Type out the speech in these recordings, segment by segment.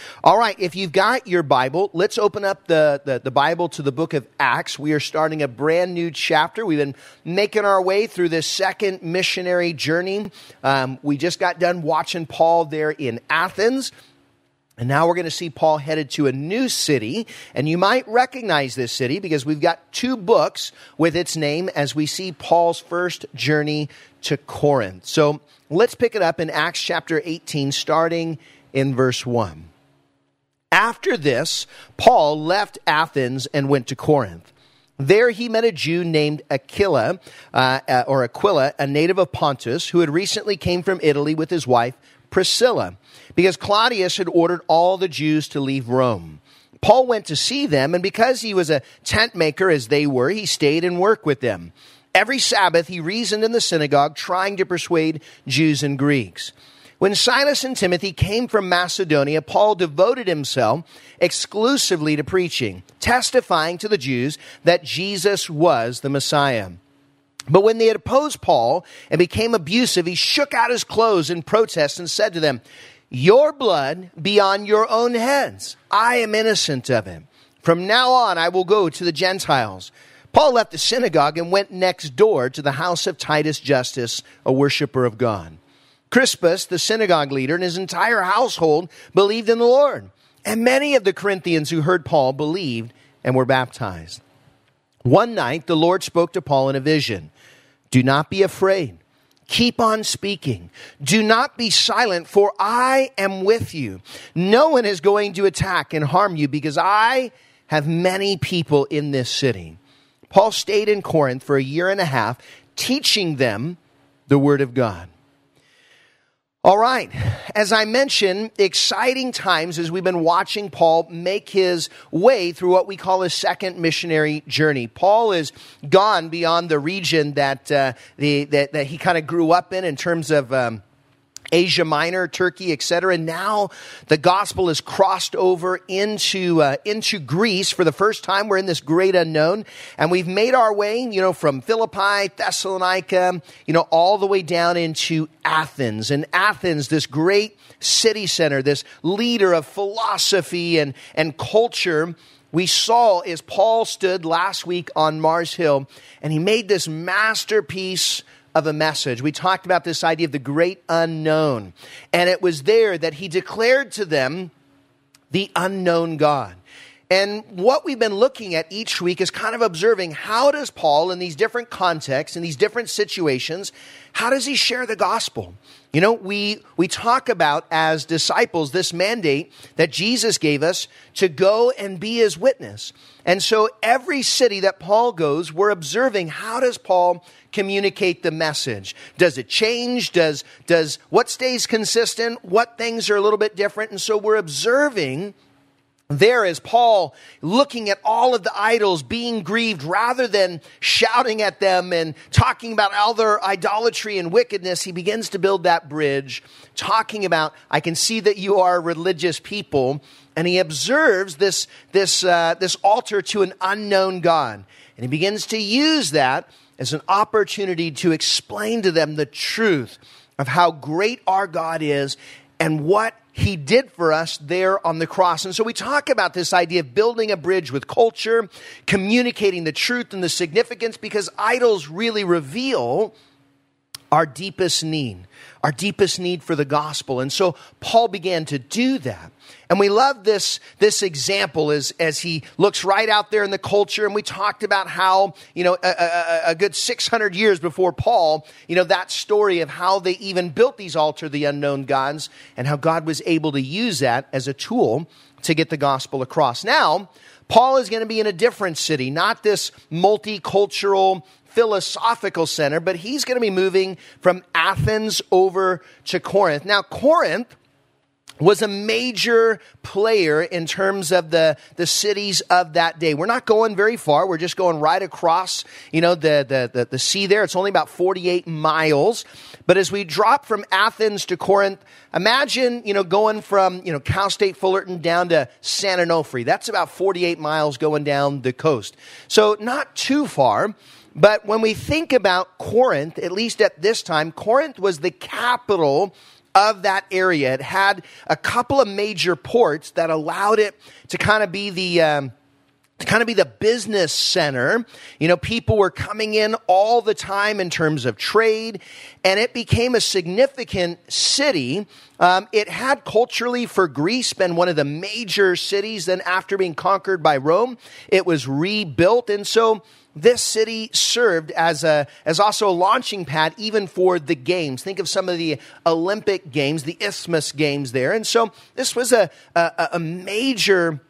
All right, if you've got your Bible, let's open up the Bible to the book of Acts. We are starting a brand new chapter. We've been making our way through this second missionary journey. We just got done watching Paul there in Athens. And now we're going to see Paul headed to a new city. And you might recognize this city because we've got two books with its name as we see Paul's first journey to Corinth. So let's pick it up in Acts chapter 18, starting in verse 1. After this, Paul left Athens and went to Corinth. There he met a Jew named Aquila, a native of Pontus, who had recently came from Italy with his wife, Priscilla, because Claudius had ordered all the Jews to leave Rome. Paul went to see them, and because he was a tent maker as they were, he stayed and worked with them. Every Sabbath he reasoned in the synagogue, trying to persuade Jews and Greeks. When Silas and Timothy came from Macedonia, Paul devoted himself exclusively to preaching, testifying to the Jews that Jesus was the Messiah. But when they had opposed Paul and became abusive, he shook out his clothes in protest and said to them, "Your blood be on your own heads. I am innocent of it. From now on, I will go to the Gentiles." Paul left the synagogue and went next door to the house of Titus Justus, a worshiper of God. Crispus, the synagogue leader, and his entire household believed in the Lord. And many of the Corinthians who heard Paul believed and were baptized. One night, the Lord spoke to Paul in a vision. "Do not be afraid. Keep on speaking. Do not be silent, for I am with you. No one is going to attack and harm you because I have many people in this city." Paul stayed in Corinth for a year and a half, teaching them the word of God. All right, as I mentioned, exciting times as we've been watching Paul make his way through what we call his second missionary journey. Paul is gone beyond the region that he kind of grew up in terms of Asia Minor, Turkey, etc. Now the gospel has crossed over into Greece for the first time. We're in this great unknown, and we've made our way, from Philippi, Thessalonica, all the way down into Athens. And Athens, this great city center, this leader of philosophy and culture, we saw as Paul stood last week on Mars Hill, and he made this masterpiece of a message. We talked about this idea of the great unknown. And it was there that he declared to them the unknown God. And what we've been looking at each week is kind of observing how does Paul, in these different contexts, in these different situations, how does he share the gospel? We talk about as disciples this mandate that Jesus gave us to go and be his witness. And so every city that Paul goes, we're observing how does Paul communicate the message? Does it change? Does what stays consistent? What things are a little bit different? And so we're observing there is Paul looking at all of the idols being grieved rather than shouting at them and talking about all their idolatry and wickedness. He begins to build that bridge, talking about, I can see that you are a religious people. And he observes this altar to an unknown God. And he begins to use that as an opportunity to explain to them the truth of how great our God is and what he did for us there on the cross. And so we talk about this idea of building a bridge with culture, communicating the truth and the significance, because idols really reveal our deepest need for the gospel. And so Paul began to do that. And we love this example as he looks right out there in the culture. And we talked about how, a good 600 years before Paul, that story of how they even built these altars, the unknown gods, and how God was able to use that as a tool to get the gospel across. Now, Paul is going to be in a different city, not this multicultural philosophical center, but he's going to be moving from Athens over to Corinth. Now, Corinth was a major player in terms of the cities of that day. We're not going very far. We're just going right across, the sea there. It's only about 48 miles. But as we drop from Athens to Corinth, imagine, going from, Cal State Fullerton down to San Onofre. That's about 48 miles going down the coast. So not too far. But when we think about Corinth, at least at this time, Corinth was the capital of that area. It had a couple of major ports that allowed it to kind of be the business center. You know, people were coming in all the time in terms of trade, and it became a significant city. It had culturally, for Greece, been one of the major cities. Then after being conquered by Rome, it was rebuilt. And so this city served as also a launching pad even for the games. Think of some of the Olympic games, the Isthmus games there. And so this was a major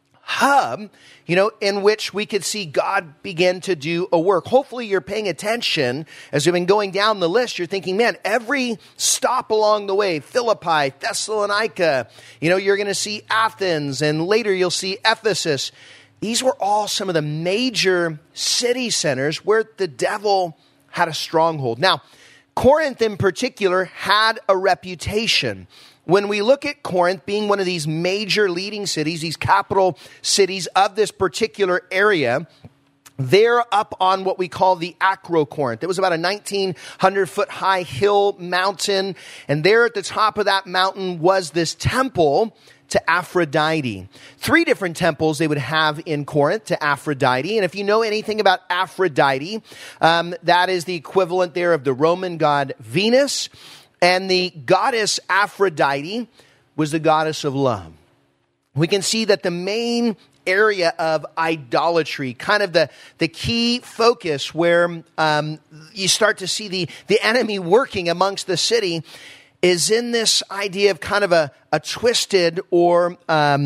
hub, you know, in which we could see God begin to do a work. Hopefully you're paying attention as we've been going down the list. You're thinking, man, every stop along the way, Philippi, Thessalonica, you know, you're going to see Athens, and later you'll see Ephesus. These were all some of the major city centers where the devil had a stronghold. Now, Corinth in particular had a reputation. When we look at Corinth being one of these major leading cities, these capital cities of this particular area, they're up on what we call the Acrocorinth. It was about a 1,900-foot high hill mountain, and there at the top of that mountain was this temple to Aphrodite. 3 different temples they would have in Corinth to Aphrodite. And if you know anything about Aphrodite, that is the equivalent there of the Roman god Venus. And the goddess Aphrodite was the goddess of love. We can see that the main area of idolatry, kind of the key focus where you start to see the enemy working amongst the city, is in this idea of kind of a twisted or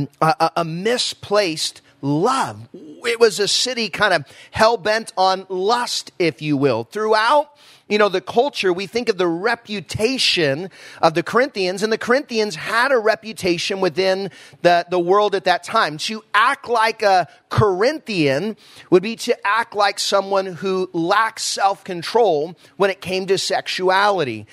a misplaced love. It was a city kind of hell-bent on lust, if you will. Throughout, you know, the culture, we think of the reputation of the Corinthians, and the Corinthians had a reputation within the world at that time. To act like a Corinthian would be to act like someone who lacks self-control when it came to sexuality.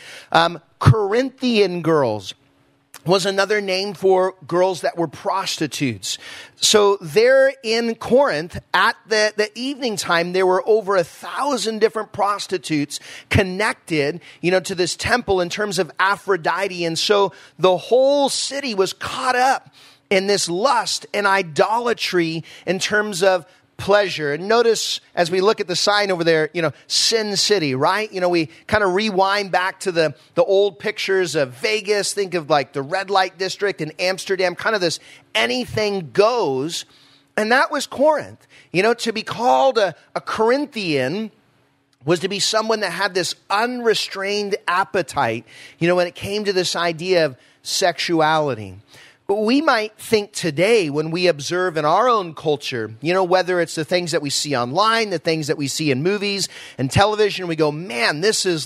Corinthian girls was another name for girls that were prostitutes. So there in Corinth, at the evening time, there were over 1,000 different prostitutes connected, you know, to this temple in terms of Aphrodite. And so the whole city was caught up in this lust and idolatry in terms of pleasure. And notice as we look at the sign over there, you know, Sin City, right? You know, we kind of rewind back to the old pictures of Vegas. Think of like the red light district in Amsterdam, kind of this anything goes. And that was Corinth. You know, to be called a Corinthian was to be someone that had this unrestrained appetite, you know, when it came to this idea of sexuality. But we might think today when we observe in our own culture, you know, whether it's the things that we see online, the things that we see in movies and television, we go, man, there's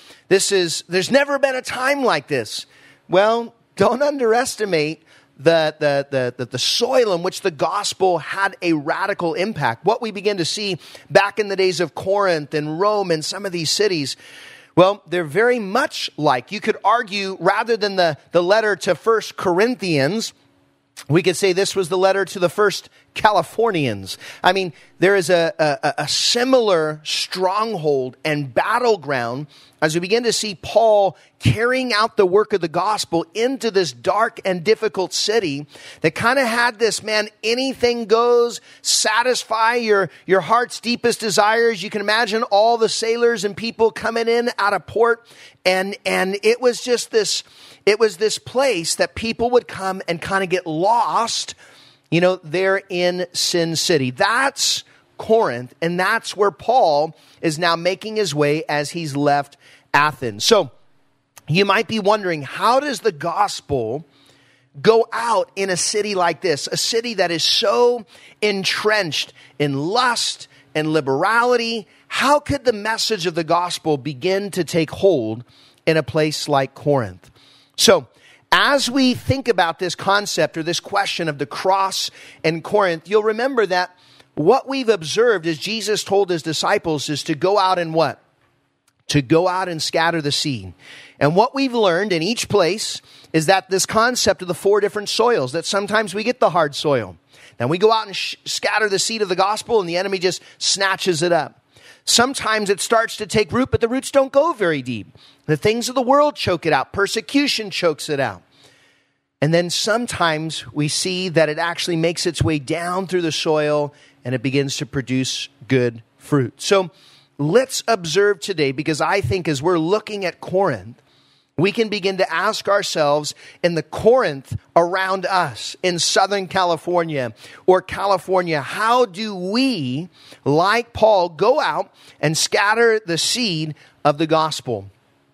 never been a time like this. Well, don't underestimate the soil in which the gospel had a radical impact. What we begin to see back in the days of Corinth and Rome and some of these cities, well, they're very much like, you could argue, rather than the letter to 1 Corinthians, we could say this was the letter to the first Californians. I mean, there is a similar stronghold and battleground as we begin to see Paul carrying out the work of the gospel into this dark and difficult city that kind of had this, man, anything goes, satisfy your heart's deepest desires. You can imagine all the sailors and people coming in out of port, and it was just this, it was this place that people would come and kind of get lost, you know, there in Sin City. That's Corinth, and that's where Paul is now making his way as he's left Athens. So you might be wondering, how does the gospel go out in a city like this, a city that is so entrenched in lust and liberality? How could the message of the gospel begin to take hold in a place like Corinth? So as we think about this concept or this question of the cross and Corinth, you'll remember that what we've observed as Jesus told his disciples is to go out and what? To go out and scatter the seed. And what we've learned in each place is that this concept of the 4 different soils, that sometimes we get the hard soil. Then we go out and scatter the seed of the gospel and the enemy just snatches it up. Sometimes it starts to take root, but the roots don't go very deep. The things of the world choke it out. Persecution chokes it out. And then sometimes we see that it actually makes its way down through the soil and it begins to produce good fruit. So let's observe today, because I think as we're looking at Corinth, we can begin to ask ourselves, in the Corinth around us, in Southern California or California, how do we, like Paul, go out and scatter the seed of the gospel?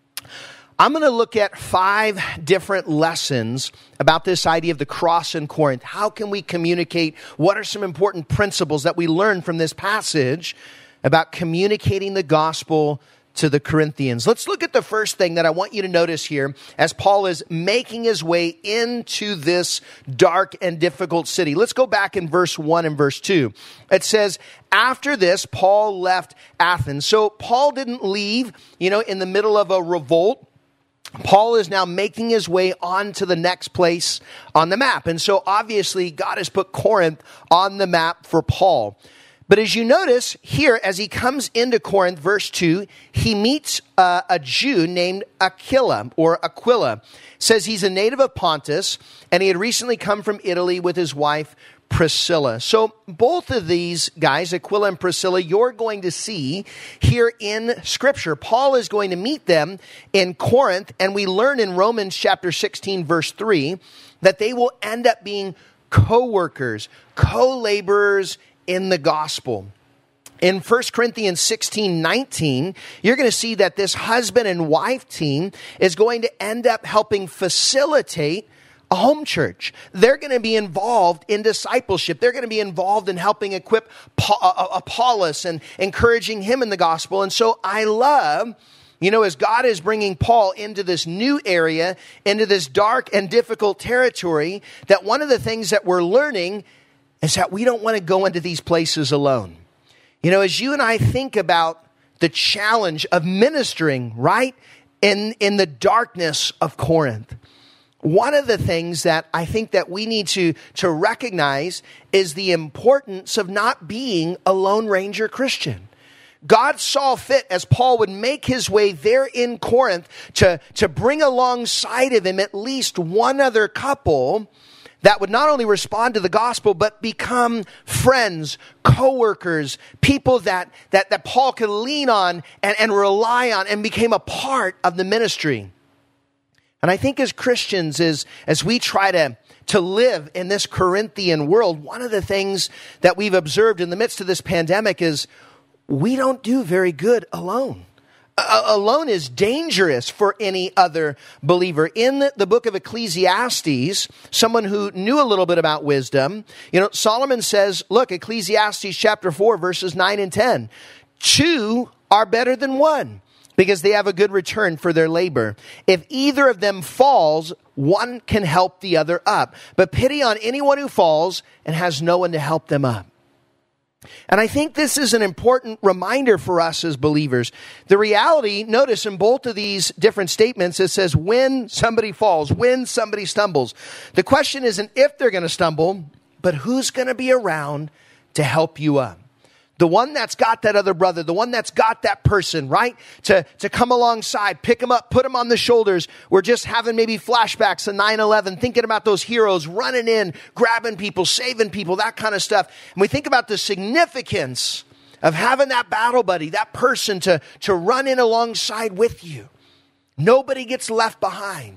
I'm going to look at 5 different lessons about this idea of the cross in Corinth. How can we communicate? What are some important principles that we learn from this passage about communicating the gospel to the Corinthians? Let's look at the first thing that I want you to notice here as Paul is making his way into this dark and difficult city. Let's go back in verse 1 and verse 2. It says, after this, Paul left Athens. So Paul didn't leave, in the middle of a revolt. Paul is now making his way on to the next place on the map. And so obviously God has put Corinth on the map for Paul. But as you notice here, as he comes into Corinth, verse 2, he meets a Jew named Aquila. It says he's a native of Pontus, and he had recently come from Italy with his wife Priscilla. So both of these guys, Aquila and Priscilla, you're going to see here in Scripture. Paul is going to meet them in Corinth, and we learn in Romans chapter 16, verse 3, that they will end up being co-workers, co-laborers in the gospel. In 1 Corinthians 16:19, you're going to see that this husband and wife team is going to end up helping facilitate a home church. They're going to be involved in discipleship. They're going to be involved in helping equip Apollos and encouraging him in the gospel. And so I love, as God is bringing Paul into this new area, into this dark and difficult territory, that one of the things that we're learning is that we don't want to go into these places alone. As you and I think about the challenge of ministering, right, in the darkness of Corinth, one of the things that I think that we need to recognize is the importance of not being a Lone Ranger Christian. God saw fit, as Paul would make his way there in Corinth, to bring alongside of him at least one other couple that would not only respond to the gospel, but become friends, co-workers, people that Paul could lean on and rely on, and became a part of the ministry. And I think as Christians, as we try to live in this Corinthian world, one of the things that we've observed in the midst of this pandemic is we don't do very good alone. Alone is dangerous for any other believer. In the book of Ecclesiastes, someone who knew a little bit about wisdom, Solomon says, look, Ecclesiastes chapter 4, verses 9 and 10, 2 are better than 1, because they have a good return for their labor. If either of them falls, one can help the other up. But pity on anyone who falls and has no one to help them up. And I think this is an important reminder for us as believers. The reality, notice in both of these different statements, it says when somebody falls, when somebody stumbles. The question isn't if they're going to stumble, but who's going to be around to help you up. The one that's got that other brother, the one that's got that person, right? To come alongside, pick them up, put them on the shoulders. We're just having maybe flashbacks to 9/11, thinking about those heroes running in, grabbing people, saving people, that kind of stuff. And we think about the significance of having that battle buddy, that person to run in alongside with you. Nobody gets left behind.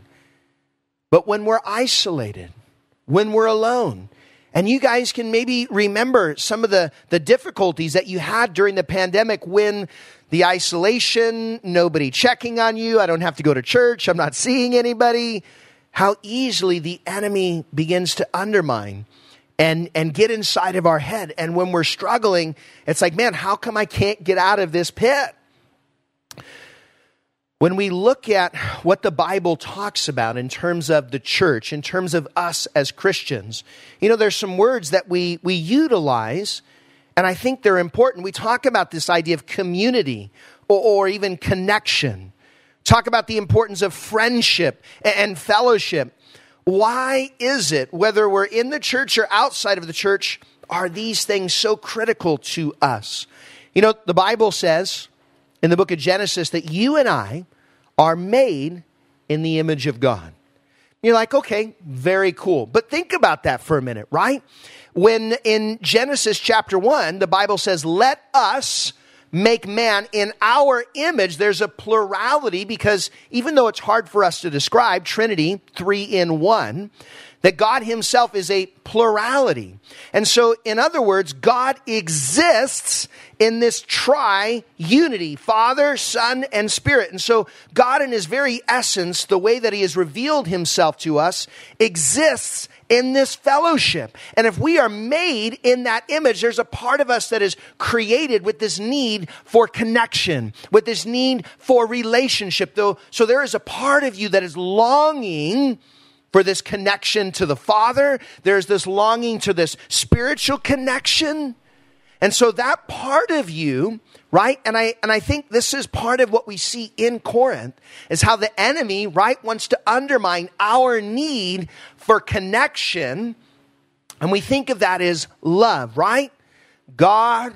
But when we're isolated, when we're alone, and you guys can maybe remember some of the difficulties that you had during the pandemic when the isolation, nobody checking on you, I don't have to go to church, I'm not seeing anybody, how easily the enemy begins to undermine and get inside of our head. And when we're struggling, it's like, man, how come I can't get out of this pit? When we look at what the Bible talks about in terms of the church, in terms of us as Christians, there's some words that we utilize, and I think they're important. We talk about this idea of community or even connection. Talk about the importance of friendship and fellowship. Why is it, whether we're in the church or outside of the church, are these things so critical to us? You know, the Bible says in the book of Genesis that you and I are made in the image of God. You're like, okay, very cool. But think about that for a minute, right? When in Genesis chapter 1, the Bible says, let us make man in our image. There's a plurality because even though it's hard for us to describe, Trinity, 3 in 1, that God himself is a plurality. And so, in other words, God exists in this tri-unity, Father, Son, and Spirit. And so, God in his very essence, the way that he has revealed himself to us, exists in this fellowship. And if we are made in that image, there's a part of us that is created with this need for connection, with this need for relationship. So there is a part of you that is longing for this connection to the Father. There's this longing to this spiritual connection. And so that part of you, right? And I think this is part of what we see in Corinth is how the enemy, right, wants to undermine our need for connection. And we think of that as love, right? God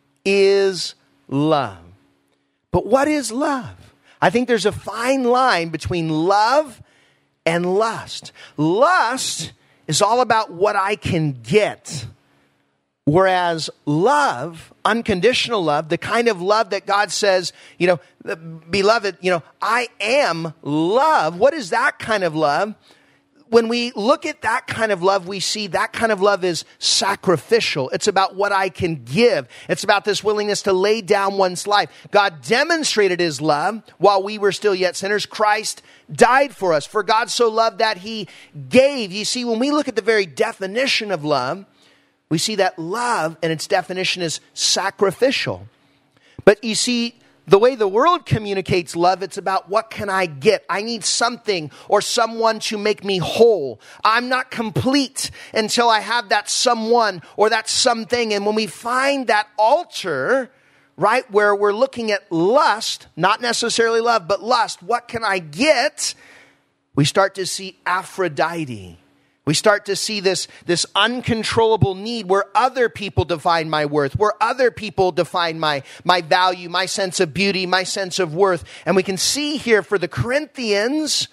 is love. But what is love? I think there's a fine line between love and lust. Lust is all about what I can get. Whereas love, unconditional love, the kind of love that God says, you know, beloved, you know, I am love. What is that kind of love? When we look at that kind of love, we see that kind of love is sacrificial. It's about what I can give. It's about this willingness to lay down one's life. God demonstrated his love while we were still yet sinners. Christ died for us. For God so loved that he gave. You see, when we look at the very definition of love, we see that love and its definition is sacrificial. But you see, the way the world communicates love, it's about what can I get? I need something or someone to make me whole. I'm not complete until I have that someone or that something. And when we find that altar, right, where we're looking at lust, not necessarily love, but lust, what can I get? We start to see Aphrodite. We start to see this uncontrollable need where other people define my worth, where other people define my value, my sense of beauty, my sense of worth. And we can see here for the Corinthians,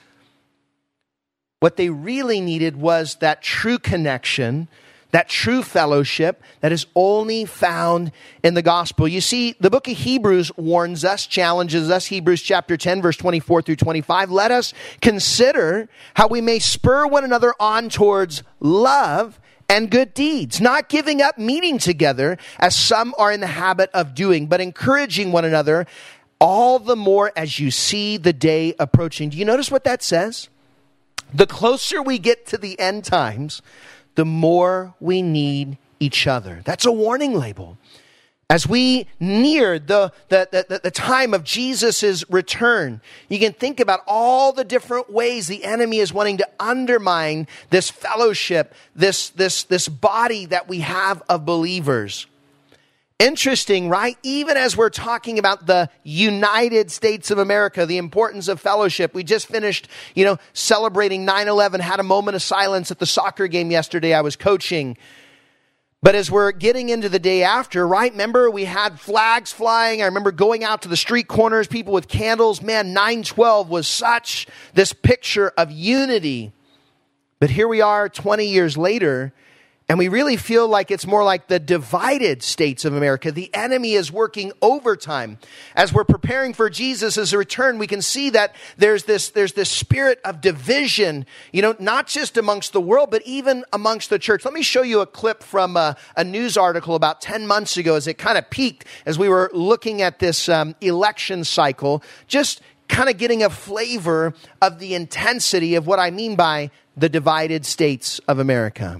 what they really needed was that true connection, that true fellowship that is only found in the gospel. You see, the book of Hebrews warns us, challenges us, Hebrews chapter 10, verse 24 through 25. Let us consider how we may spur one another on towards love and good deeds, not giving up meeting together as some are in the habit of doing, but encouraging one another all the more as you see the day approaching. Do you notice what that says? The closer we get to the end times, the more we need each other. That's a warning label. As we near the time of Jesus' return, you can think about all the different ways the enemy is wanting to undermine this fellowship, this body that we have of believers. Interesting, right? Even as we're talking about the United States of America, the importance of fellowship. We just finished, celebrating 9/11, had a moment of silence at the soccer game yesterday I was coaching. But as we're getting into the day after, right? Remember, we had flags flying. I remember going out to the street corners, people with candles. Man, 9/12 was such this picture of unity. But here we are 20 years later, and we really feel like it's more like the divided states of America. The enemy is working overtime. As we're preparing for Jesus' return, we can see that there's this spirit of division, not just amongst the world, but even amongst the church. Let me show you a clip from a news article about 10 months ago as it kind of peaked as we were looking at this election cycle, just kind of getting a flavor of the intensity of what I mean by the divided states of America.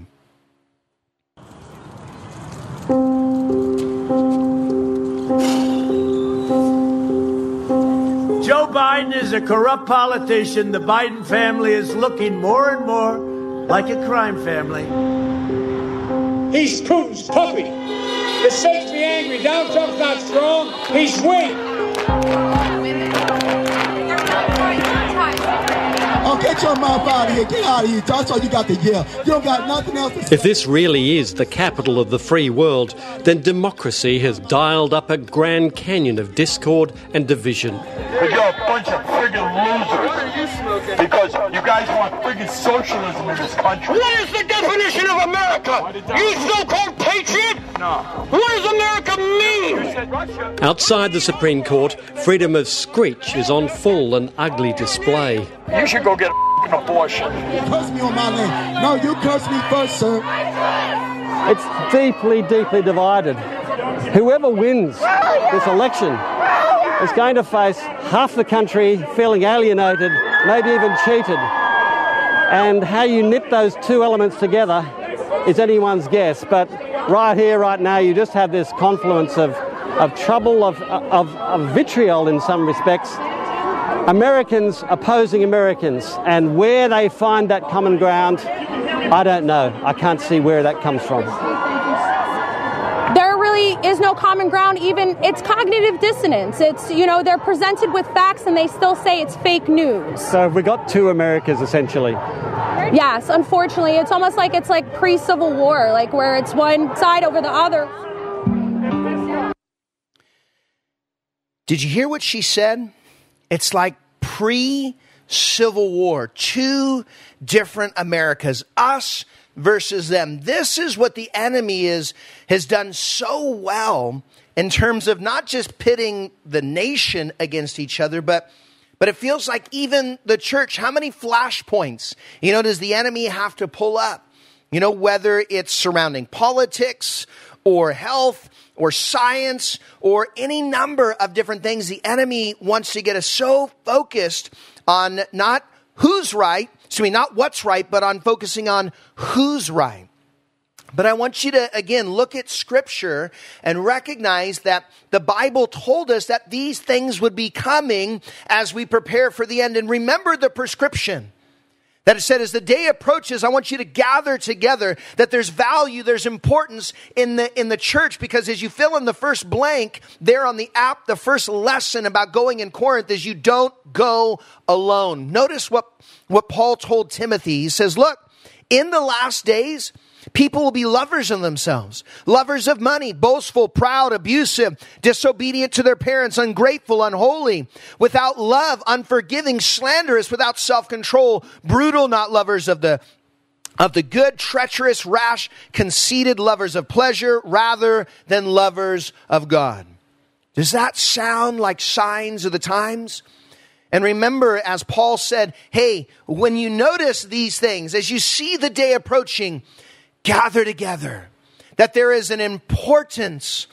Joe Biden is a corrupt politician. The Biden family is looking more and more like a crime family. He's Putin's puppy. The states be angry. Donald Trump's not strong. He's weak. on, get your mouth out of here. Get out of here. That's all you got to yell. You don't got nothing else to say. If this really is the capital of the free world, then democracy has dialed up a Grand Canyon of discord and division. Because you're a bunch of friggin' losers. Because you guys want friggin' socialism in this country. What is the definition of America? You so-called patriot? No. What does America mean? Outside the Supreme Court, freedom of screech is on full and ugly display. You should go get an abortion. Curse me on my land. No, you curse me first, sir. It's deeply, deeply divided. Whoever wins this election is going to face half the country feeling alienated, maybe even cheated. And how you knit those two elements together is anyone's guess. But right here, right now, you just have this confluence of trouble, of vitriol in some respects. Americans opposing Americans, and where they find that common ground, I don't know. I can't see where that comes from. There really is no common ground. Even it's cognitive dissonance. It's, they're presented with facts and they still say it's fake news. So we got two Americas essentially. Yes, unfortunately, it's almost like it's like pre-Civil War, like where it's one side over the other. Did you hear what she said? It's like pre-Civil War, two different Americas, us versus them. This is what the enemy has done so well in terms of not just pitting the nation against each other, but it feels like even the church. How many flashpoints, does the enemy have to pull up? Whether it's surrounding politics or health or science or any number of different things, the enemy wants to get us so focused on not who's right, not what's right, but on focusing on who's right. But I want you to, again, look at Scripture and recognize that the Bible told us that these things would be coming as we prepare for the end. And remember the prescription that it said, as the day approaches, I want you to gather together, that there's value, there's importance in the church, because as you fill in the first blank there on the app, the first lesson about going in Corinth is you don't go alone. Notice what Paul told Timothy. He says, look, in the last days, people will be lovers of themselves, lovers of money, boastful, proud, abusive, disobedient to their parents, ungrateful, unholy, without love, unforgiving, slanderous, without self-control, brutal, not lovers of the good, treacherous, rash, conceited, lovers of pleasure rather than lovers of God. Does that sound like signs of the times? And remember, as Paul said, hey, when you notice these things, as you see the day approaching, gather together, that there is an importance.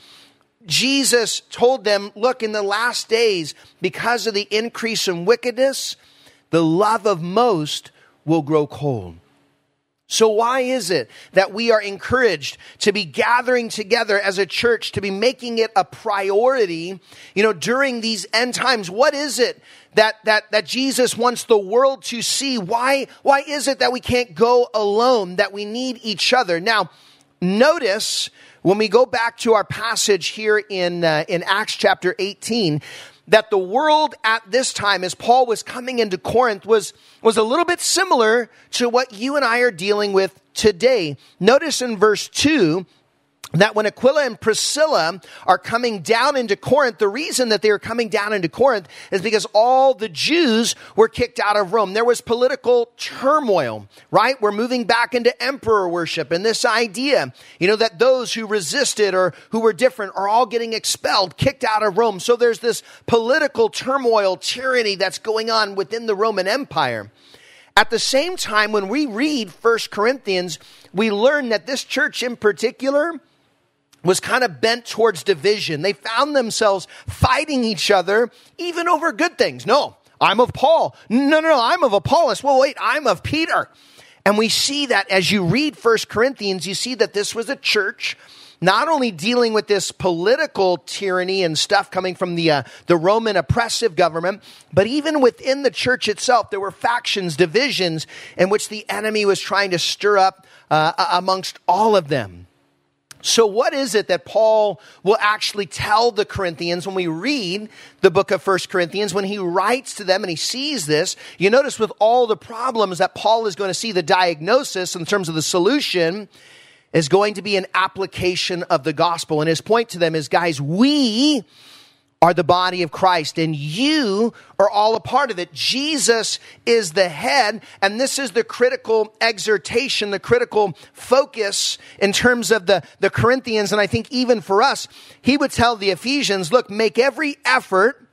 Jesus told them, look, in the last days, because of the increase in wickedness, the love of most will grow cold. So why is it that we are encouraged to be gathering together as a church, to be making it a priority, during these end times? What is it that Jesus wants the world to see? Why is it that we can't go alone, that we need each other? Now, notice when we go back to our passage here in Acts chapter 18, that the world at this time, as Paul was coming into Corinth, was a little bit similar to what you and I are dealing with today. Notice in verse 2 that when Aquila and Priscilla are coming down into Corinth, the reason that they are coming down into Corinth is because all the Jews were kicked out of Rome. There was political turmoil, right? We're moving back into emperor worship, and this idea, that those who resisted or who were different are all getting expelled, kicked out of Rome. So there's this political turmoil, tyranny that's going on within the Roman Empire. At the same time, when we read 1 Corinthians, we learn that this church in particular was kind of bent towards division. They found themselves fighting each other, even over good things. No, I'm of Paul. No, I'm of Apollos. Well, wait, I'm of Peter. And we see that as you read 1 Corinthians, you see that this was a church not only dealing with this political tyranny and stuff coming from the Roman oppressive government, but even within the church itself, there were factions, divisions, in which the enemy was trying to stir up amongst all of them. So what is it that Paul will actually tell the Corinthians when we read the book of 1 Corinthians, when he writes to them and he sees this? You notice with all the problems that Paul is going to see, the diagnosis in terms of the solution is going to be an application of the gospel. And his point to them is, guys, we are the body of Christ, and you are all a part of it. Jesus is the head, and this is the critical exhortation, the critical focus in terms of the Corinthians, and I think even for us. He would tell the Ephesians, look, make every effort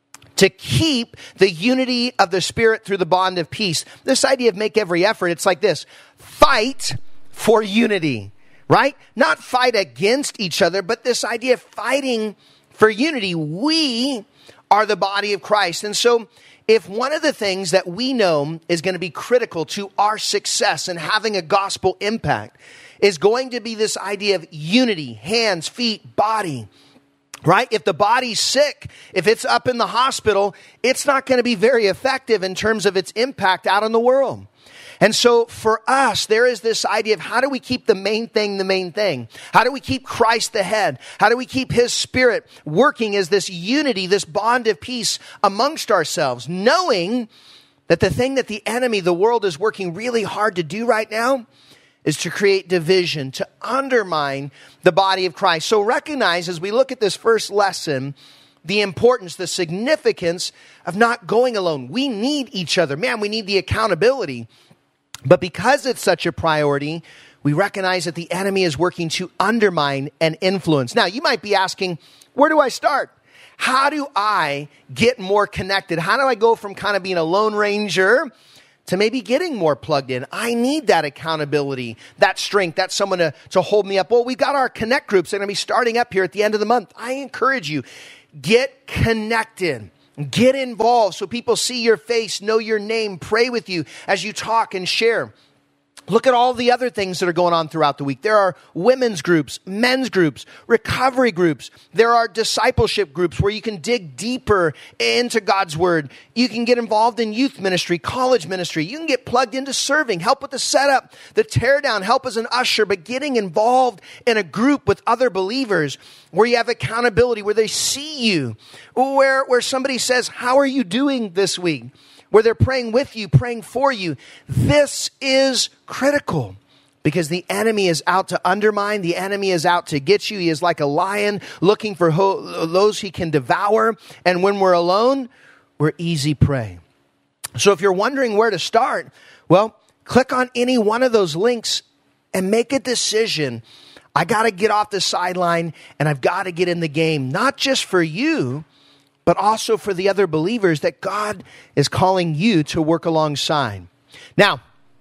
to keep the unity of the Spirit through the bond of peace. This idea of make every effort, it's like this: fight for unity, right? Not fight against each other, but this idea of fighting for unity. We are the body of Christ. And so if one of the things that we know is going to be critical to our success and having a gospel impact is going to be this idea of unity, hands, feet, body, right? If the body's sick, if it's up in the hospital, it's not going to be very effective in terms of its impact out in the world. And so for us, there is this idea of how do we keep the main thing the main thing? How do we keep Christ the head? How do we keep his Spirit working as this unity, this bond of peace amongst ourselves, knowing that the thing that the enemy, the world, is working really hard to do right now is to create division, to undermine the body of Christ. So recognize as we look at this first lesson, the importance, the significance of not going alone. We need each other. Man, we need the accountability. But because it's such a priority, we recognize that the enemy is working to undermine and influence. Now, you might be asking, where do I start? How do I get more connected? How do I go from kind of being a lone ranger to maybe getting more plugged in? I need that accountability, that strength, that someone to hold me up. Well, we've got our connect groups that are going to be starting up here at the end of the month. I encourage you, get connected. Get involved so people see your face, know your name, pray with you as you talk and share. Look at all the other things that are going on throughout the week. There are women's groups, men's groups, recovery groups. There are discipleship groups where you can dig deeper into God's word. You can get involved in youth ministry, college ministry. You can get plugged into serving, help with the setup, the teardown, help as an usher, but getting involved in a group with other believers where you have accountability, where they see you, where somebody says, how are you doing this week? Where they're praying with you, praying for you. This is critical because the enemy is out to undermine. The enemy is out to get you. He is like a lion looking for those he can devour. And when we're alone, we're easy prey. So if you're wondering where to start, well, click on any one of those links and make a decision. I got to get off the sideline and I've got to get in the game, not just for you, but also for the other believers that God is calling you to work alongside. Now,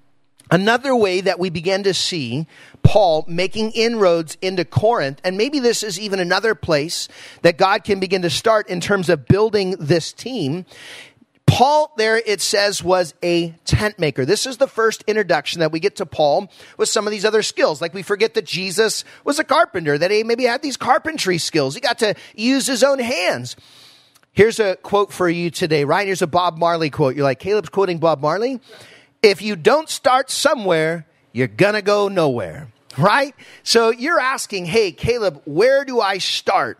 another way that we begin to see Paul making inroads into Corinth, and maybe this is even another place that God can begin to start in terms of building this team. Paul there, it says, was a tent maker. This is the first introduction that we get to Paul with some of these other skills. Like we forget that Jesus was a carpenter, that he maybe had these carpentry skills. He got to use his own hands. Here's a quote for you today, right? Here's a Bob Marley quote. You're like, Caleb's quoting Bob Marley? If you don't start somewhere, you're gonna go nowhere, right? So you're asking, hey, Caleb, where do I start?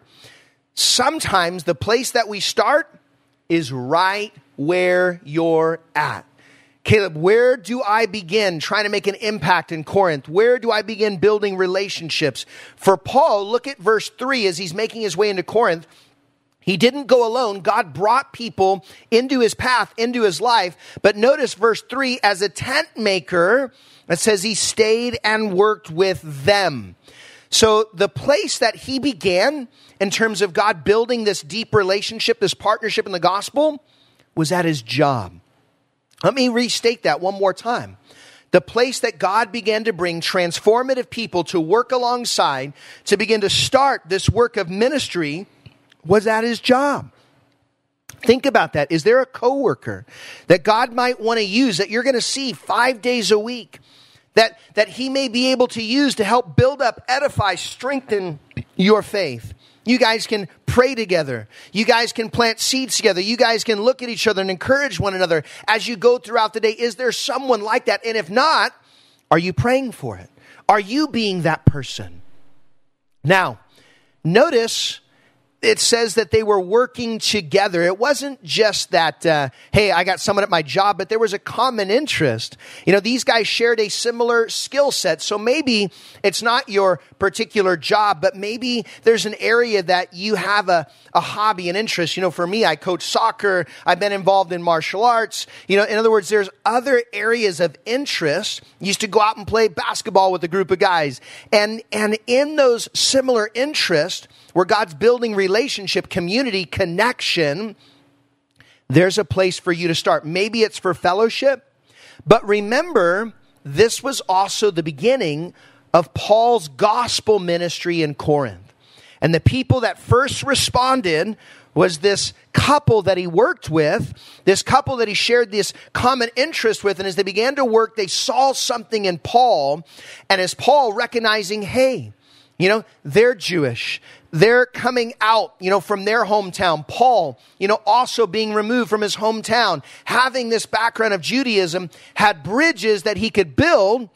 Sometimes the place that we start is right where you're at. Caleb, where do I begin trying to make an impact in Corinth? Where do I begin building relationships? For Paul, look at verse 3 as he's making his way into Corinth. He didn't go alone. God brought people into his path, into his life. But notice verse 3, as a tent maker, it says he stayed and worked with them. So the place that he began in terms of God building this deep relationship, this partnership in the gospel, was at his job. Let me restate that one more time. The place that God began to bring transformative people to work alongside, to begin to start this work of ministry, was at his job. Think about that. Is there a coworker that God might want to use that you're going to see 5 days a week that he may be able to use to help build up, edify, strengthen your faith? You guys can pray together. You guys can plant seeds together. You guys can look at each other and encourage one another as you go throughout the day. Is there someone like that? And if not, are you praying for it? Are you being that person? Now, notice it says that they were working together. It wasn't just that, hey, I got someone at my job, but there was a common interest. You know, these guys shared a similar skill set. So maybe it's not your particular job, but maybe there's an area that you have a hobby, an interest. You know, for me, I coach soccer. I've been involved in martial arts. You know, in other words, there's other areas of interest. You used to go out and play basketball with a group of guys. And in those similar interests, where God's building relationship, community, connection, there's a place for you to start. Maybe it's for fellowship, but remember, this was also the beginning of Paul's gospel ministry in Corinth. And the people that first responded was this couple that he worked with, this couple that he shared this common interest with. And as they began to work, they saw something in Paul. And as Paul recognizing, hey, you know, they're Jewish. They're coming out, you know, from their hometown. Paul, you know, also being removed from his hometown, having this background of Judaism, had bridges that he could build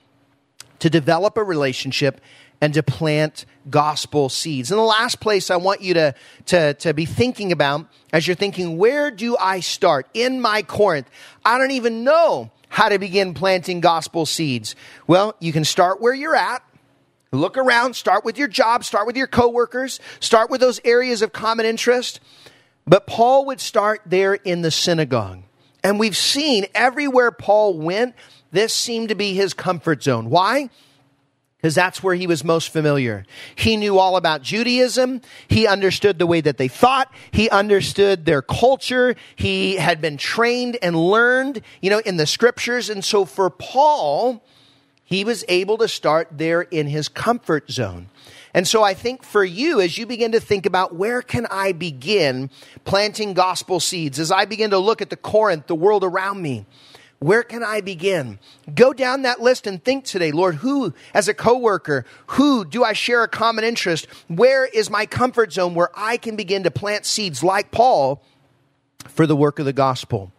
to develop a relationship and to plant gospel seeds. And the last place I want you to be thinking about, as you're thinking, where do I start in my Corinth? I don't even know how to begin planting gospel seeds. Well, you can start where you're at. Look around, start with your job, start with your coworkers, start with those areas of common interest. But Paul would start there in the synagogue. And we've seen everywhere Paul went, this seemed to be his comfort zone. Why? Because that's where he was most familiar. He knew all about Judaism. He understood the way that they thought. He understood their culture. He had been trained and learned, you know, in the scriptures. And so for Paul, he was able to start there in his comfort zone. And so I think for you, as you begin to think about where can I begin planting gospel seeds, as I begin to look at the Corinth, the world around me, where can I begin? Go down that list and think today, Lord, who, as a coworker, who do I share a common interest? Where is my comfort zone where I can begin to plant seeds like Paul for the work of the gospel?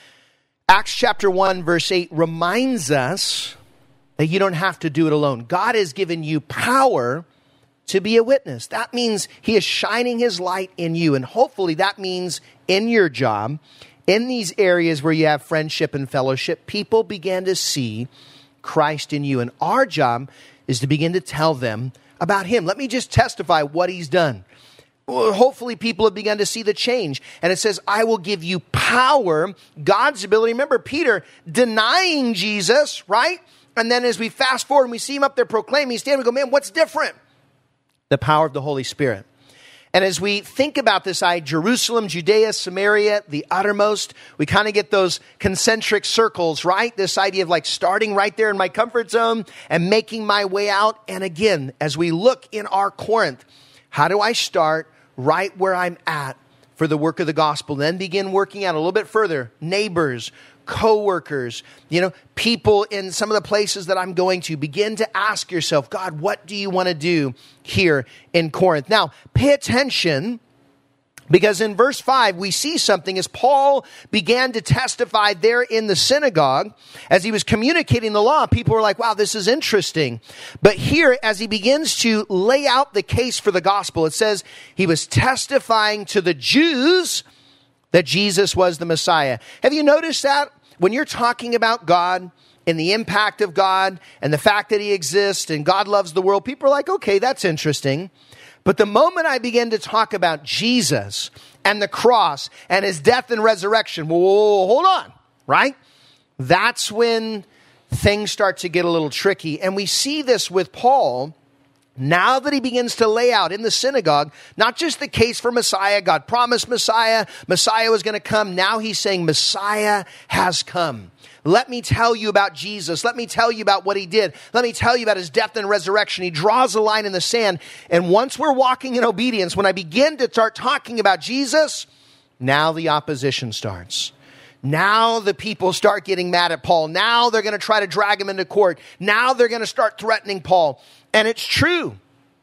Acts chapter 1, verse 8 reminds us that you don't have to do it alone. God has given you power to be a witness. That means he is shining his light in you. And hopefully that means in your job, in these areas where you have friendship and fellowship, people began to see Christ in you. And our job is to begin to tell them about him. Let me just testify what he's done. Hopefully people have begun to see the change. And it says, I will give you power, God's ability. Remember Peter denying Jesus, right? And then as we fast forward and we see him up there proclaiming, stand, we go, man, what's different? The power of the Holy Spirit. And as we think about this idea, Jerusalem, Judea, Samaria, the uttermost, we kind of get those concentric circles, right? This idea of like starting right there in my comfort zone and making my way out. And again, as we look in our Corinth, how do I start right where I'm at for the work of the gospel? Then begin working out a little bit further, neighbors, co-workers, you know, people in some of the places that I'm going to. Begin to ask yourself, God, what do you want to do here in Corinth? Now, pay attention, because in verse 5, we see something as Paul began to testify there in the synagogue. As he was communicating the law, people were like, wow, this is interesting. But here, as he begins to lay out the case for the gospel, it says he was testifying to the Jews that Jesus was the Messiah. Have you noticed that? When you're talking about God and the impact of God and the fact that he exists and God loves the world, people are like, okay, that's interesting. But the moment I begin to talk about Jesus and the cross and his death and resurrection, whoa, hold on, right? That's when things start to get a little tricky. And we see this with Paul. Now that he begins to lay out in the synagogue, not just the case for Messiah, God promised Messiah was going to come. Now he's saying Messiah has come. Let me tell you about Jesus. Let me tell you about what he did. Let me tell you about his death and resurrection. He draws a line in the sand. And once we're walking in obedience, when I begin to start talking about Jesus, now the opposition starts. Now the people start getting mad at Paul. Now they're going to try to drag him into court. Now they're going to start threatening Paul. And it's true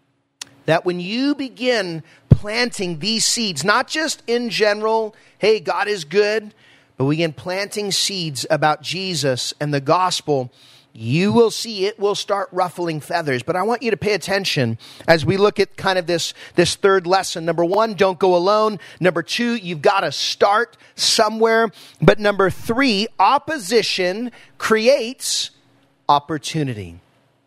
that when you begin planting these seeds, not just in general, hey, God is good, but we begin planting seeds about Jesus and the gospel, you will see it will start ruffling feathers. But I want you to pay attention as we look at kind of this third lesson. Number one, don't go alone. Number two, you've got to start somewhere. But number three, opposition creates opportunity.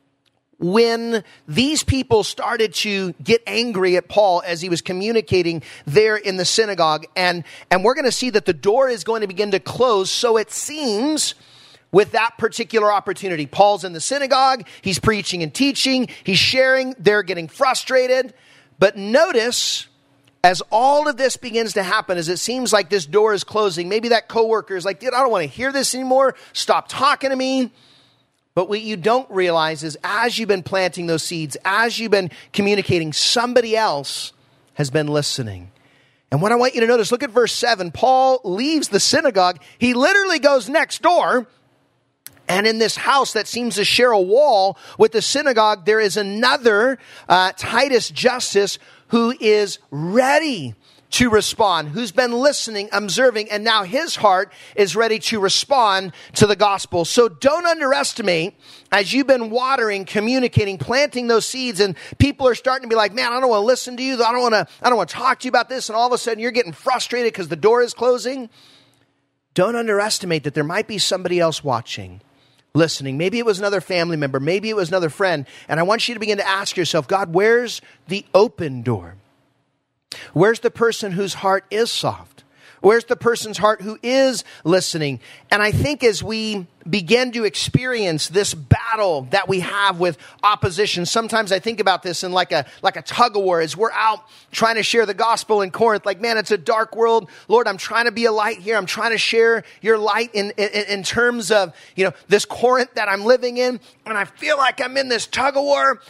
When these people started to get angry at Paul as he was communicating there in the synagogue, and we're going to see that the door is going to begin to close, so it seems, with that particular opportunity. Paul's in the synagogue, he's preaching and teaching, he's sharing, they're getting frustrated. But notice, as all of this begins to happen, as it seems like this door is closing, maybe that coworker is like, dude, I don't want to hear this anymore, stop talking to me. But what you don't realize is as you've been planting those seeds, as you've been communicating, somebody else has been listening. And what I want you to notice, look at verse 7. Paul leaves the synagogue. He literally goes next door. And in this house that seems to share a wall with the synagogue, there is another Titus Justus who is ready to respond, who's been listening, observing, and now his heart is ready to respond to the gospel. So don't underestimate, as you've been watering, communicating, planting those seeds, and people are starting to be like, man, I don't want to listen to you. I don't want to talk to you about this. And all of a sudden you're getting frustrated because the door is closing. Don't underestimate that there might be somebody else watching, listening. Maybe it was another family member. Maybe it was another friend. And I want you to begin to ask yourself, God, where's the open door? Where's the person whose heart is soft? Where's the person's heart who is listening? And I think as we begin to experience this battle that we have with opposition, sometimes I think about this in like a tug of war as we're out trying to share the gospel in Corinth. Like, man, it's a dark world. Lord, I'm trying to be a light here. I'm trying to share your light in terms of, this Corinth that I'm living in. And I feel like I'm in this tug of war.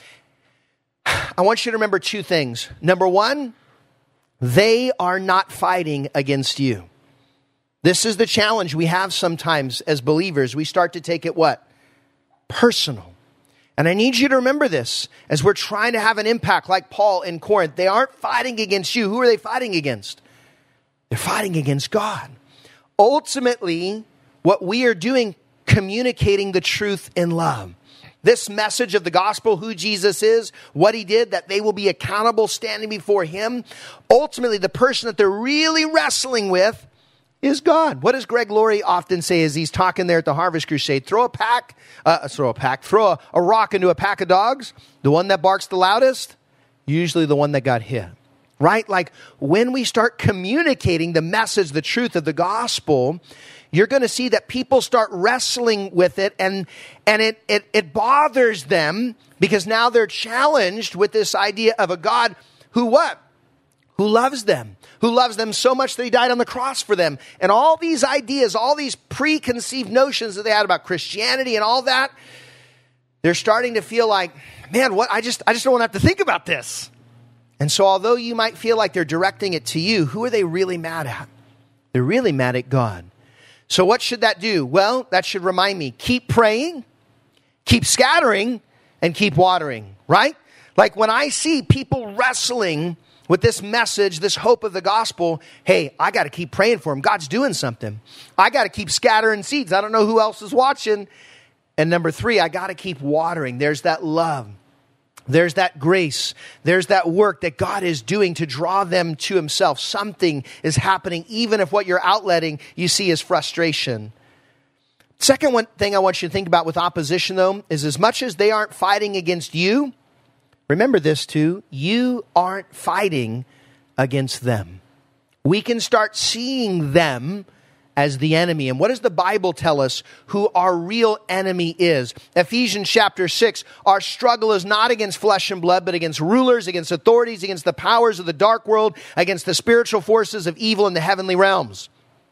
I want you to remember two things. Number one, they are not fighting against you. This is the challenge we have sometimes as believers. We start to take it what? Personal. And I need you to remember this as we're trying to have an impact like Paul in Corinth. They aren't fighting against you. Who are they fighting against? They're fighting against God. Ultimately, what we are doing, communicating the truth in love. This message of the gospel, who Jesus is, what he did, that they will be accountable standing before him. Ultimately, the person that they're really wrestling with is God. What does Greg Laurie often say as he's talking there at the Harvest Crusade? Throw a rock into a pack of dogs. The one that barks the loudest, usually the one that got hit. Right? Like when we start communicating the message, the truth of the gospel, you're going to see that people start wrestling with it and it bothers them because now they're challenged with this idea of a God who what? Who loves them so much that he died on the cross for them. And all these ideas, all these preconceived notions that they had about Christianity and all that, they're starting to feel like, man, what? I just don't want to have to think about this. And so although you might feel like they're directing it to you, who are they really mad at? They're really mad at God. So what should that do? Well, that should remind me, keep praying, keep scattering, and keep watering, right? Like when I see people wrestling with this message, this hope of the gospel, hey, I got to keep praying for them. God's doing something. I got to keep scattering seeds. I don't know who else is watching. And number three, I got to keep watering. There's that love. There's that grace. There's that work that God is doing to draw them to himself. Something is happening, even if what you're outletting you see is frustration. Second one thing I want you to think about with opposition, though, is as much as they aren't fighting against you, remember this too, you aren't fighting against them. We can start seeing them as the enemy. And what does the Bible tell us who our real enemy is? Ephesians chapter 6, our struggle is not against flesh and blood, but against rulers, against authorities, against the powers of the dark world, against the spiritual forces of evil in the heavenly realms.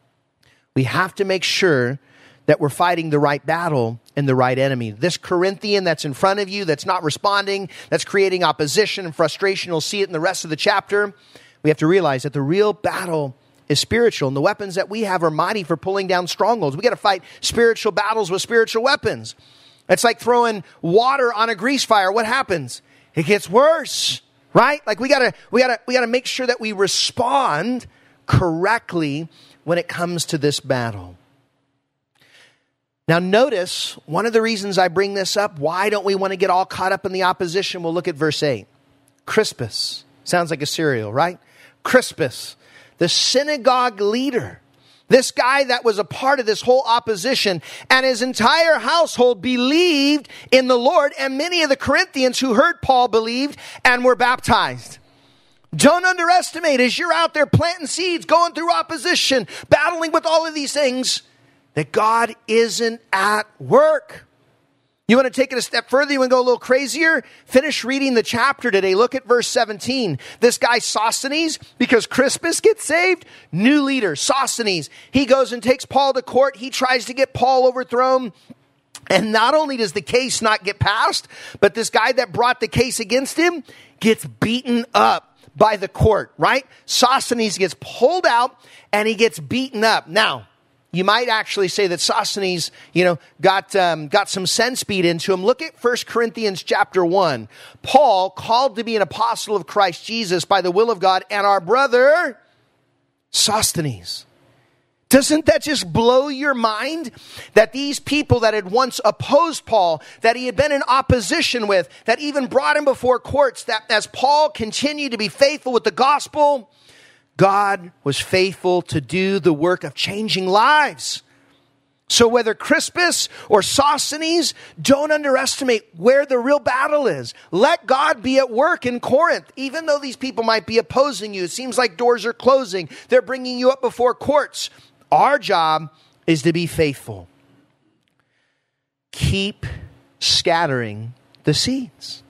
We have to make sure that we're fighting the right battle and the right enemy. This Corinthian that's in front of you, that's not responding, that's creating opposition and frustration, you'll see it in the rest of the chapter. We have to realize that the real battle is spiritual, and the weapons that we have are mighty for pulling down strongholds. We got to fight spiritual battles with spiritual weapons. It's like throwing water on a grease fire. What happens? It gets worse, right? Like we got to make sure that we respond correctly when it comes to this battle. Now notice, one of the reasons I bring this up, why don't we want to get all caught up in the opposition? We'll look at verse 8. Crispus. Sounds like a cereal, right? Crispus, the synagogue leader. This guy that was a part of this whole opposition, and his entire household believed in the Lord, and many of the Corinthians who heard Paul believed and were baptized. Don't underestimate, as you're out there planting seeds, going through opposition, battling with all of these things, that God isn't at work. You want to take it a step further? You want to go a little crazier? Finish reading the chapter today. Look at verse 17. This guy Sosthenes, because Crispus gets saved, new leader, Sosthenes. He goes and takes Paul to court. He tries to get Paul overthrown. And not only does the case not get passed, but this guy that brought the case against him gets beaten up by the court, right? Sosthenes gets pulled out and he gets beaten up. Now, you might actually say that Sosthenes, got some sense beat into him. Look at 1 Corinthians chapter 1. Paul, called to be an apostle of Christ Jesus by the will of God, and our brother Sosthenes. Doesn't that just blow your mind? That these people that had once opposed Paul, that he had been in opposition with, that even brought him before courts, that as Paul continued to be faithful with the gospel, God was faithful to do the work of changing lives. So whether Crispus or Sosthenes, don't underestimate where the real battle is. Let God be at work in Corinth. Even though these people might be opposing you, it seems like doors are closing. They're bringing you up before courts. Our job is to be faithful. Keep scattering the seeds.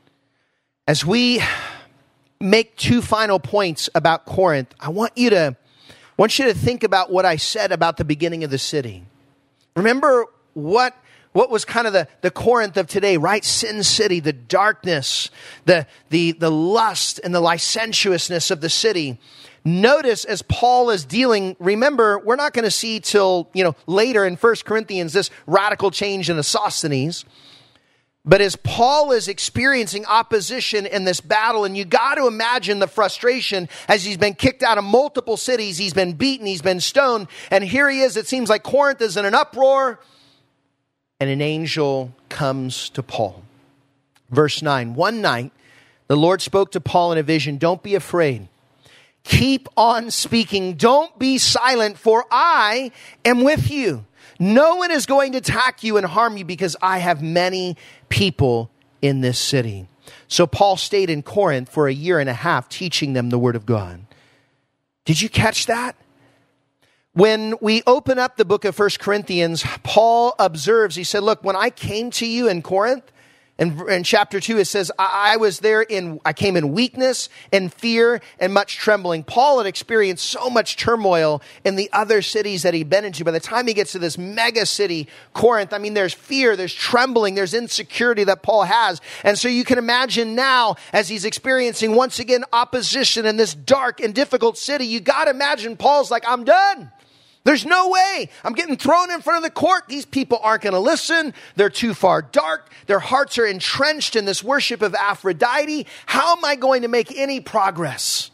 As we make two final points about Corinth, I want you to think about what I said about the beginning of the city. Remember what was kind of the Corinth of today, right? Sin City, the darkness, the lust and the licentiousness of the city. Notice as Paul is dealing, remember, we're not going to see till, later in 1 Corinthians, this radical change in the Sosthenes. But as Paul is experiencing opposition in this battle, and you got to imagine the frustration as he's been kicked out of multiple cities, he's been beaten, he's been stoned, and here he is, it seems like Corinth is in an uproar, and an angel comes to Paul. Verse 9, one night, the Lord spoke to Paul in a vision, don't be afraid. Keep on speaking. Don't be silent, for I am with you. No one is going to attack you and harm you because I have many people in this city. So Paul stayed in Corinth for 1.5 years, teaching them the word of God. Did you catch that? When we open up the book of 1 Corinthians, Paul observes, he said, look, when I came to you in Corinth, in chapter 2, it says, I came in weakness and fear and much trembling. Paul had experienced so much turmoil in the other cities that he'd been into. By the time he gets to this mega city, Corinth, there's fear, there's trembling, there's insecurity that Paul has. And so you can imagine now, as he's experiencing once again opposition in this dark and difficult city, you got to imagine Paul's like, I'm done. There's no way. I'm getting thrown in front of the court. These people aren't going to listen. They're too far dark. Their hearts are entrenched in this worship of Aphrodite. How am I going to make any progress?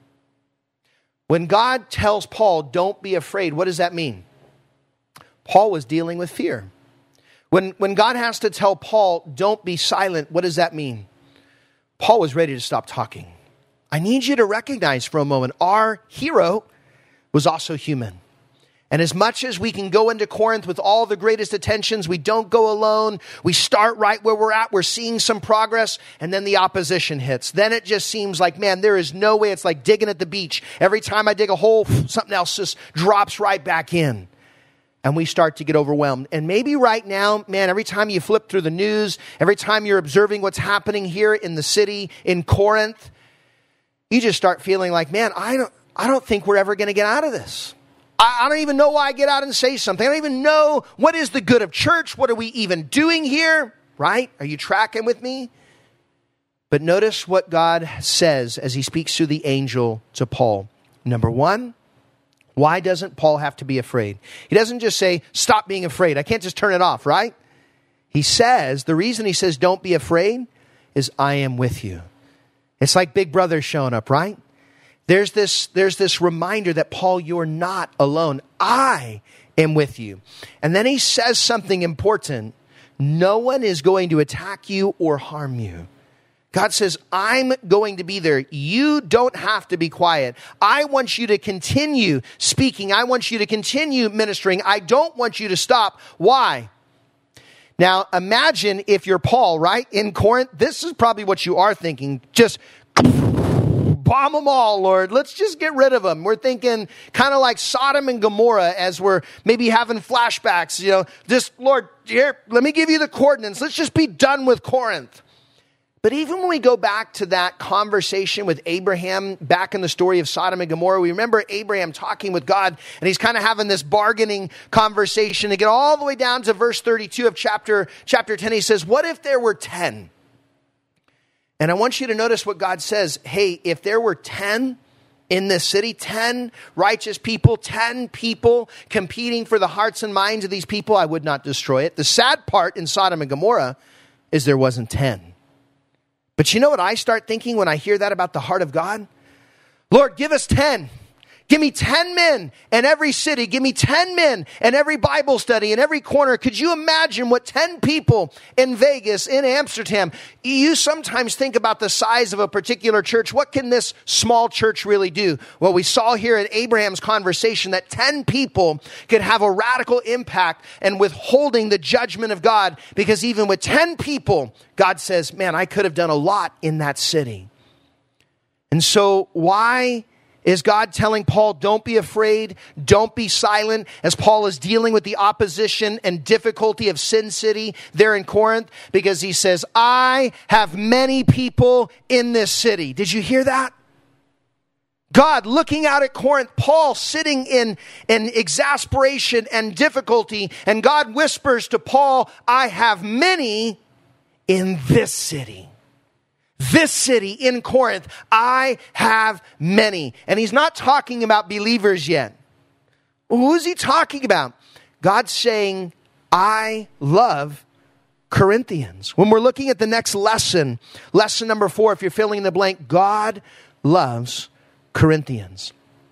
When God tells Paul, don't be afraid, what does that mean? Paul was dealing with fear. When God has to tell Paul, don't be silent, what does that mean? Paul was ready to stop talking. I need you to recognize for a moment, our hero was also human. And as much as we can go into Corinth with all the greatest attentions, we don't go alone. We start right where we're at. We're seeing some progress, and then the opposition hits. Then it just seems like, man, there is no way. It's like digging at the beach. Every time I dig a hole, something else just drops right back in. And we start to get overwhelmed. And maybe right now, man, every time you flip through the news, every time you're observing what's happening here in the city, in Corinth, you just start feeling like, man, I don't think we're ever going to get out of this. I don't even know why I get out and say something. I don't even know what is the good of church. What are we even doing here? Right? Are you tracking with me? But notice what God says as he speaks through the angel to Paul. Number one, why doesn't Paul have to be afraid? He doesn't just say, stop being afraid. I can't just turn it off, right? He says, the reason he says don't be afraid is I am with you. It's like Big Brother showing up, right? There's this reminder that, Paul, you're not alone. I am with you. And then he says something important. No one is going to attack you or harm you. God says, I'm going to be there. You don't have to be quiet. I want you to continue speaking. I want you to continue ministering. I don't want you to stop. Why? Now, imagine if you're Paul, right? In Corinth, this is probably what you are thinking. Just bomb them all, Lord. Let's just get rid of them. We're thinking kind of like Sodom and Gomorrah as we're maybe having flashbacks. Just, Lord, here, let me give you the coordinates. Let's just be done with Corinth. But even when we go back to that conversation with Abraham back in the story of Sodom and Gomorrah, we remember Abraham talking with God, and he's kind of having this bargaining conversation to get all the way down to verse 32 of chapter 10. He says, what if there were 10? And I want you to notice what God says. Hey, if there were 10 in this city, 10 righteous people, 10 people competing for the hearts and minds of these people, I would not destroy it. The sad part in Sodom and Gomorrah is there wasn't 10. But you know what I start thinking when I hear that about the heart of God? Lord, give us 10. Give me 10 men in every city. Give me 10 men in every Bible study, in every corner. Could you imagine what 10 people in Vegas, in Amsterdam? You sometimes think about the size of a particular church. What can this small church really do? Well, we saw here in Abraham's conversation that 10 people could have a radical impact in withholding the judgment of God. Because even with 10 people, God says, man, I could have done a lot in that city. And so why is God telling Paul, don't be afraid, don't be silent, as Paul is dealing with the opposition and difficulty of Sin City there in Corinth? Because he says, I have many people in this city. Did you hear that? God looking out at Corinth, Paul sitting in exasperation and difficulty, and God whispers to Paul, I have many in this city. This city in Corinth, I have many. And he's not talking about believers yet. Who is he talking about? God's saying, I love Corinthians. When we're looking at the next lesson, lesson number 4, if you're filling in the blank, God loves Corinthians.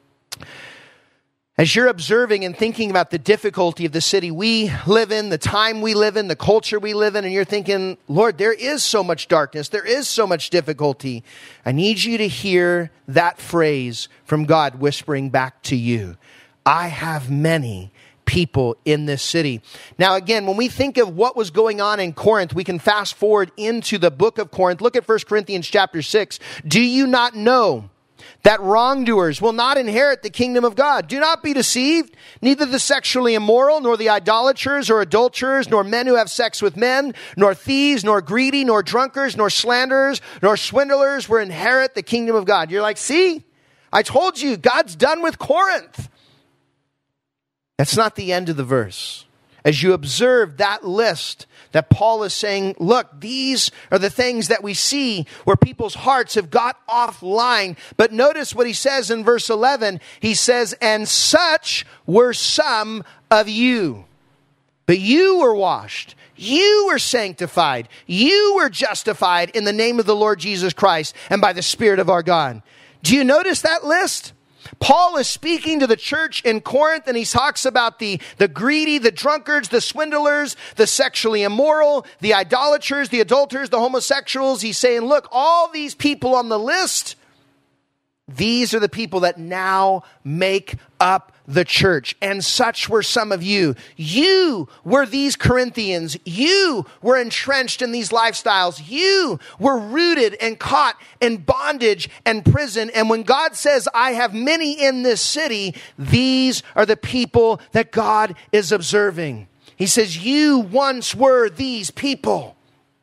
As you're observing and thinking about the difficulty of the city we live in, the time we live in, the culture we live in, and you're thinking, Lord, there is so much darkness, there is so much difficulty. I need you to hear that phrase from God whispering back to you. I have many people in this city. Now again, when we think of what was going on in Corinth, we can fast forward into the book of Corinth. Look at 1 Corinthians chapter 6. Do you not know that wrongdoers will not inherit the kingdom of God? Do not be deceived. Neither the sexually immoral, nor the idolaters or adulterers, nor men who have sex with men, nor thieves, nor greedy, nor drunkards, nor slanderers, nor swindlers will inherit the kingdom of God. You're like, see, I told you, God's done with Corinth. That's not the end of the verse. As you observe that list that Paul is saying, look, these are the things that we see where people's hearts have got offline. But notice what he says in verse 11. He says, and such were some of you. But you were washed. You were sanctified. You were justified in the name of the Lord Jesus Christ and by the Spirit of our God. Do you notice that list? Paul is speaking to the church in Corinth, and he talks about the greedy, the drunkards, the swindlers, the sexually immoral, the idolaters, the adulterers, the homosexuals. He's saying, look, all these people on the list, these are the people that now make up the church. And such were some of you. You were these Corinthians. You were entrenched in these lifestyles. You were rooted and caught in bondage and prison. And when God says, I have many in this city, these are the people that God is observing. He says, you once were these people.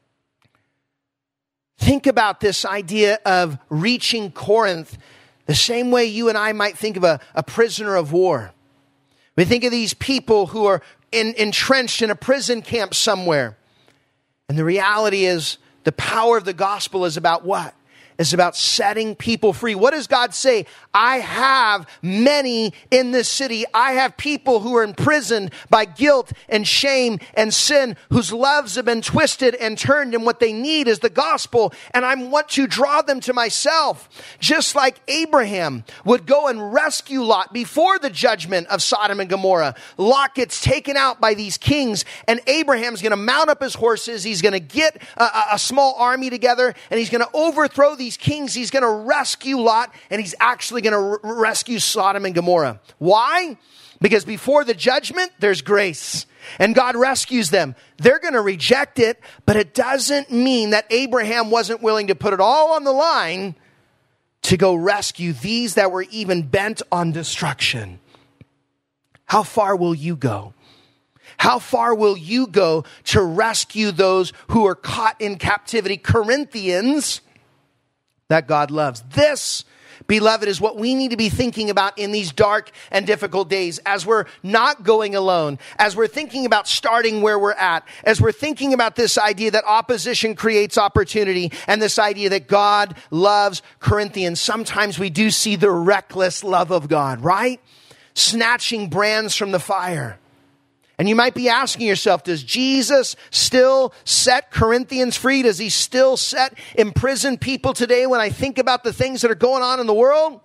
Think about this idea of reaching Corinth the same way you and I might think of a prisoner of war. We think of these people who are entrenched in a prison camp somewhere. And the reality is the power of the gospel is about what? is about setting people free. What does God say? I have many in this city. I have people who are imprisoned by guilt and shame and sin, whose lives have been twisted and turned, and what they need is the gospel, and I want to draw them to myself. Just like Abraham would go and rescue Lot before the judgment of Sodom and Gomorrah. Lot gets taken out by these kings, and Abraham's going to mount up his horses. He's going to get a small army together, and he's going to overthrow these kings. He's going to rescue Lot, and he's actually going to rescue Sodom and Gomorrah. Why? Because before the judgment, there's grace, and God rescues them. They're going to reject it, but it doesn't mean that Abraham wasn't willing to put it all on the line to go rescue these that were even bent on destruction. How far will you go? How far will you go to rescue those who are caught in captivity? Corinthians, that God loves. This, beloved, is what we need to be thinking about in these dark and difficult days, as we're not going alone, as we're thinking about starting where we're at, as we're thinking about this idea that opposition creates opportunity, and this idea that God loves Corinthians. Sometimes we do see the reckless love of God, right? Snatching brands from the fire. And you might be asking yourself, does Jesus still set Corinthians free? Does he still set imprisoned people today when I think about the things that are going on in the world?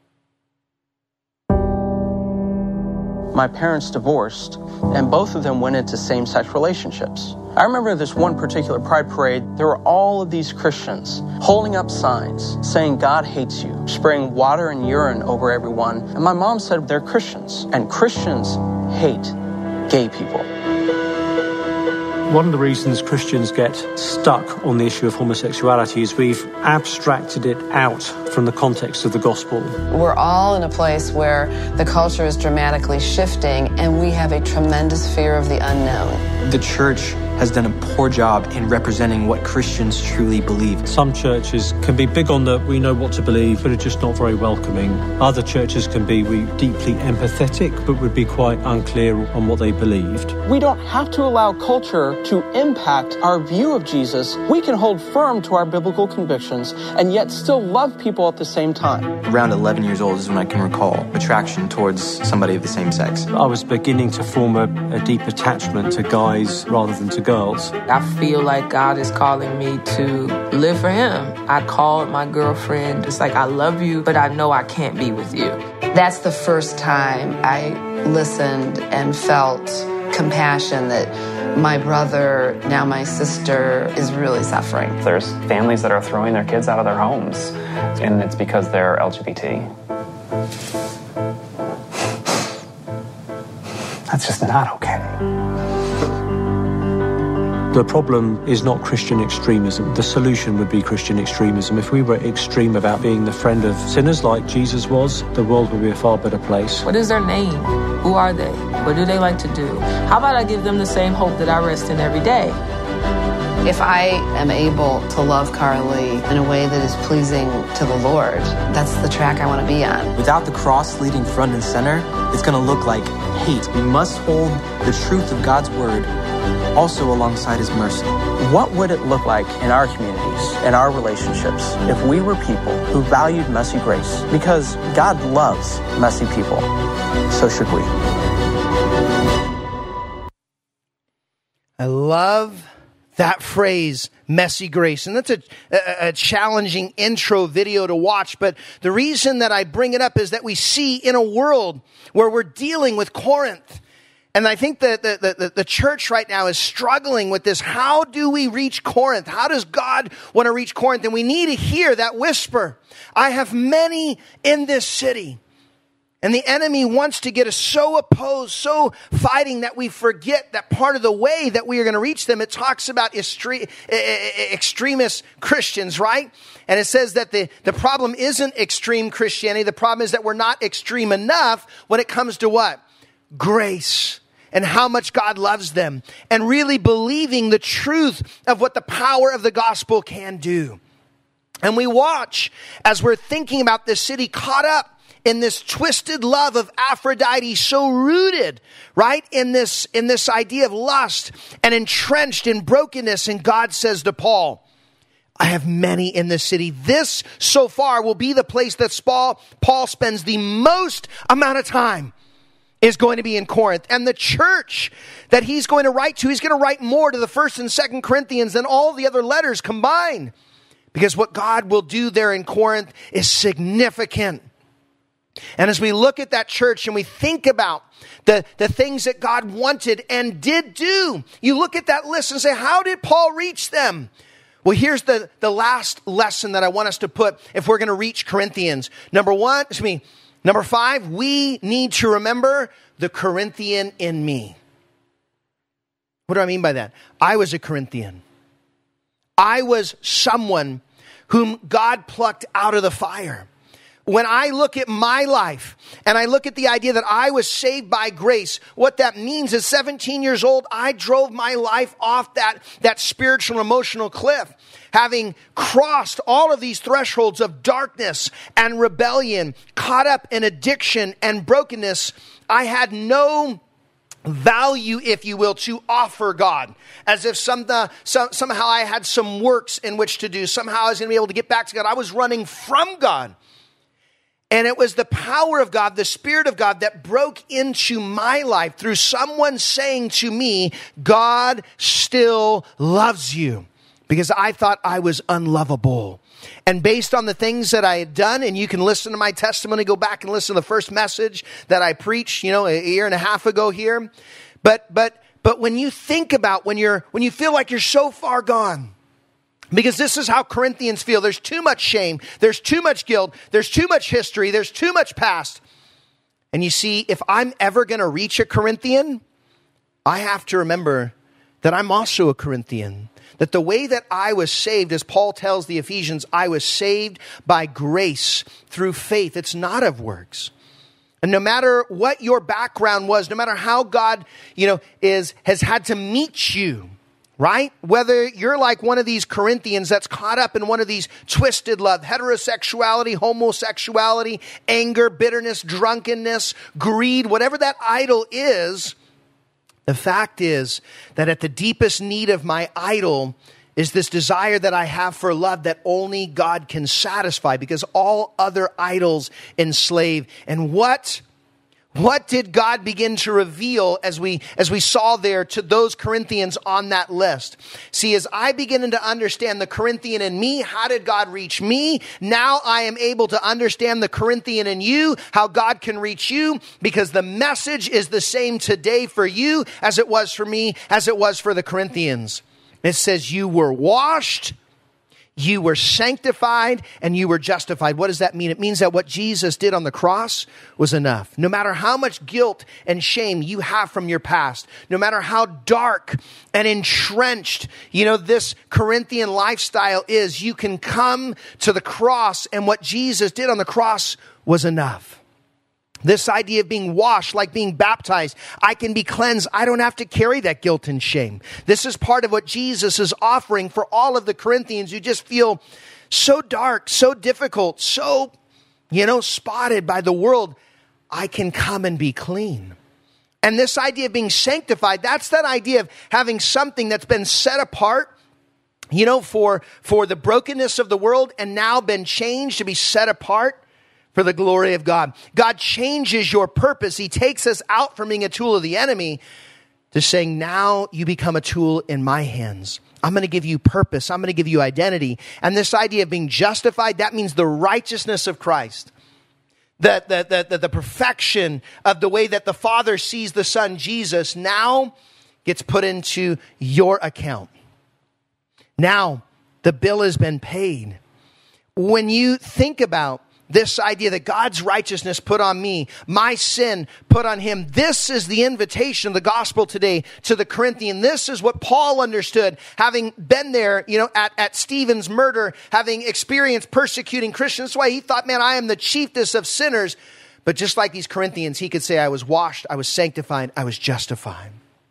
My parents divorced, and both of them went into same-sex relationships. I remember this one particular Pride Parade, there were all of these Christians holding up signs saying God hates you, spraying water and urine over everyone. And my mom said they're Christians, and Christians hate gay people. One of the reasons Christians get stuck on the issue of homosexuality is we've abstracted it out from the context of the gospel. We're all in a place where the culture is dramatically shifting, and we have a tremendous fear of the unknown. The church has done a poor job in representing what Christians truly believe. Some churches can be big on the we know what to believe, but are just not very welcoming. Other churches can be deeply empathetic, but would be quite unclear on what they believed. We don't have to allow culture to impact our view of Jesus. We can hold firm to our biblical convictions and yet still love people at the same time. Around 11 years old is when I can recall attraction towards somebody of the same sex. I was beginning to form a deep attachment to guys rather than to girls. I feel like God is calling me to live for him. I called my girlfriend. It's like, I love you, but I know I can't be with you. That's the first time I listened and felt compassion that my brother, now my sister, is really suffering. There's families that are throwing their kids out of their homes, and it's because they're LGBT. That's just not okay. The problem is not Christian extremism. The solution would be Christian extremism. If we were extreme about being the friend of sinners like Jesus was, the world would be a far better place. What is their name? Who are they? What do they like to do? How about I give them the same hope that I rest in every day? If I am able to love Carly in a way that is pleasing to the Lord, that's the track I want to be on. Without the cross leading front and center, it's going to look like hate. We must hold the truth of God's word also alongside his mercy. What would it look like in our communities, in our relationships, if we were people who valued messy grace? Because God loves messy people. So should we. I love that phrase, messy grace. And that's a challenging intro video to watch. But the reason that I bring it up is that we see in a world where we're dealing with Corinth. And I think that the church right now is struggling with this. How do we reach Corinth? How does God want to reach Corinth? And we need to hear that whisper. I have many in this city. And the enemy wants to get us so opposed, so fighting that we forget that part of the way that we are going to reach them. It talks about extremist Christians, right? And it says that the problem isn't extreme Christianity. The problem is that we're not extreme enough when it comes to what? Grace. And how much God loves them. And really believing the truth of what the power of the gospel can do. And we watch as we're thinking about this city caught up in this twisted love of Aphrodite, so rooted, right, in this idea of lust and entrenched in brokenness. And God says to Paul, I have many in this city. This, so far, will be the place that Paul spends the most amount of time, is going to be in Corinth. And the church that he's going to write to, he's going to write more to the 1st and 2nd Corinthians than all the other letters combined. Because what God will do there in Corinth is significant. And as we look at that church and we think about the things that God wanted and did do, you look at that list and say, how did Paul reach them? Well, here's the last lesson that I want us to put if we're going to reach Corinthians. Number 5, we need to remember the Corinthian in me. What do I mean by that? I was a Corinthian. I was someone whom God plucked out of the fire. When I look at my life and I look at the idea that I was saved by grace, what that means is 17 years old, I drove my life off that spiritual and emotional cliff. Having crossed all of these thresholds of darkness and rebellion, caught up in addiction and brokenness, I had no value, if you will, to offer God. As if somehow I had some works in which to do. Somehow I was going to be able to get back to God. I was running from God. And it was the power of God, the Spirit of God, that broke into my life through someone saying to me, God still loves you. Because I thought I was unlovable. And based on the things that I had done, and you can listen to my testimony, go back and listen to the first message that I preached, a year and a half ago here. But when you think about when you feel like you're so far gone, because this is how Corinthians feel. There's too much shame. There's too much guilt. There's too much history. There's too much past. And you see, if I'm ever going to reach a Corinthian, I have to remember that I'm also a Corinthian. That the way that I was saved, as Paul tells the Ephesians, I was saved by grace through faith. It's not of works. And no matter what your background was, no matter how God, has had to meet you, right? Whether you're like one of these Corinthians that's caught up in one of these twisted love, heterosexuality, homosexuality, anger, bitterness, drunkenness, greed, whatever that idol is, the fact is that at the deepest need of my idol is this desire that I have for love that only God can satisfy, because all other idols enslave. And what did God begin to reveal as we saw there to those Corinthians on that list? See, as I begin to understand the Corinthian in me, how did God reach me? Now I am able to understand the Corinthian in you, how God can reach you, because the message is the same today for you as it was for me, as it was for the Corinthians. It says you were washed, you were sanctified, and you were justified. What does that mean? It means that what Jesus did on the cross was enough. No matter how much guilt and shame you have from your past, no matter how dark and entrenched, this Corinthian lifestyle is, you can come to the cross, and what Jesus did on the cross was enough. This idea of being washed, like being baptized, I can be cleansed. I don't have to carry that guilt and shame. This is part of what Jesus is offering for all of the Corinthians who just feel so dark, so difficult, so, spotted by the world. I can come and be clean. And this idea of being sanctified, that's that idea of having something that's been set apart, for the brokenness of the world, and now been changed to be set apart for the glory of God. God changes your purpose. He takes us out from being a tool of the enemy to saying, now you become a tool in my hands. I'm going to give you purpose. I'm going to give you identity. And this idea of being justified, that means the righteousness of Christ. The perfection of the way that the Father sees the Son, Jesus, now gets put into your account. Now the bill has been paid. When you think about this idea that God's righteousness put on me, my sin put on him. This is the invitation of the gospel today to the Corinthian. This is what Paul understood, having been there, at Stephen's murder, having experienced persecuting Christians. That's why he thought, man, I am the chiefest of sinners. But just like these Corinthians, he could say, I was washed, I was sanctified, I was justified.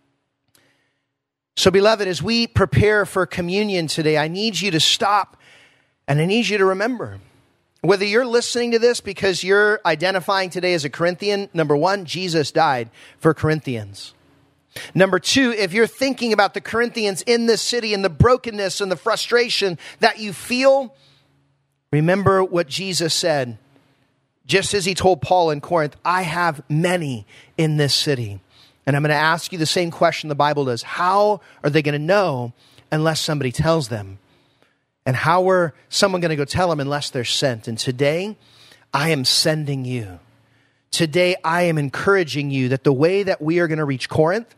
So beloved, as we prepare for communion today, I need you to stop and I need you to remember, whether you're listening to this because you're identifying today as a Corinthian, number one, Jesus died for Corinthians. Number two, if you're thinking about the Corinthians in this city and the brokenness and the frustration that you feel, remember what Jesus said. Just as he told Paul in Corinth, I have many in this city. And I'm going to ask you the same question the Bible does. How are they going to know unless somebody tells them? And how are someone going to go tell them unless they're sent? And today, I am sending you. Today, I am encouraging you that the way that we are going to reach Corinth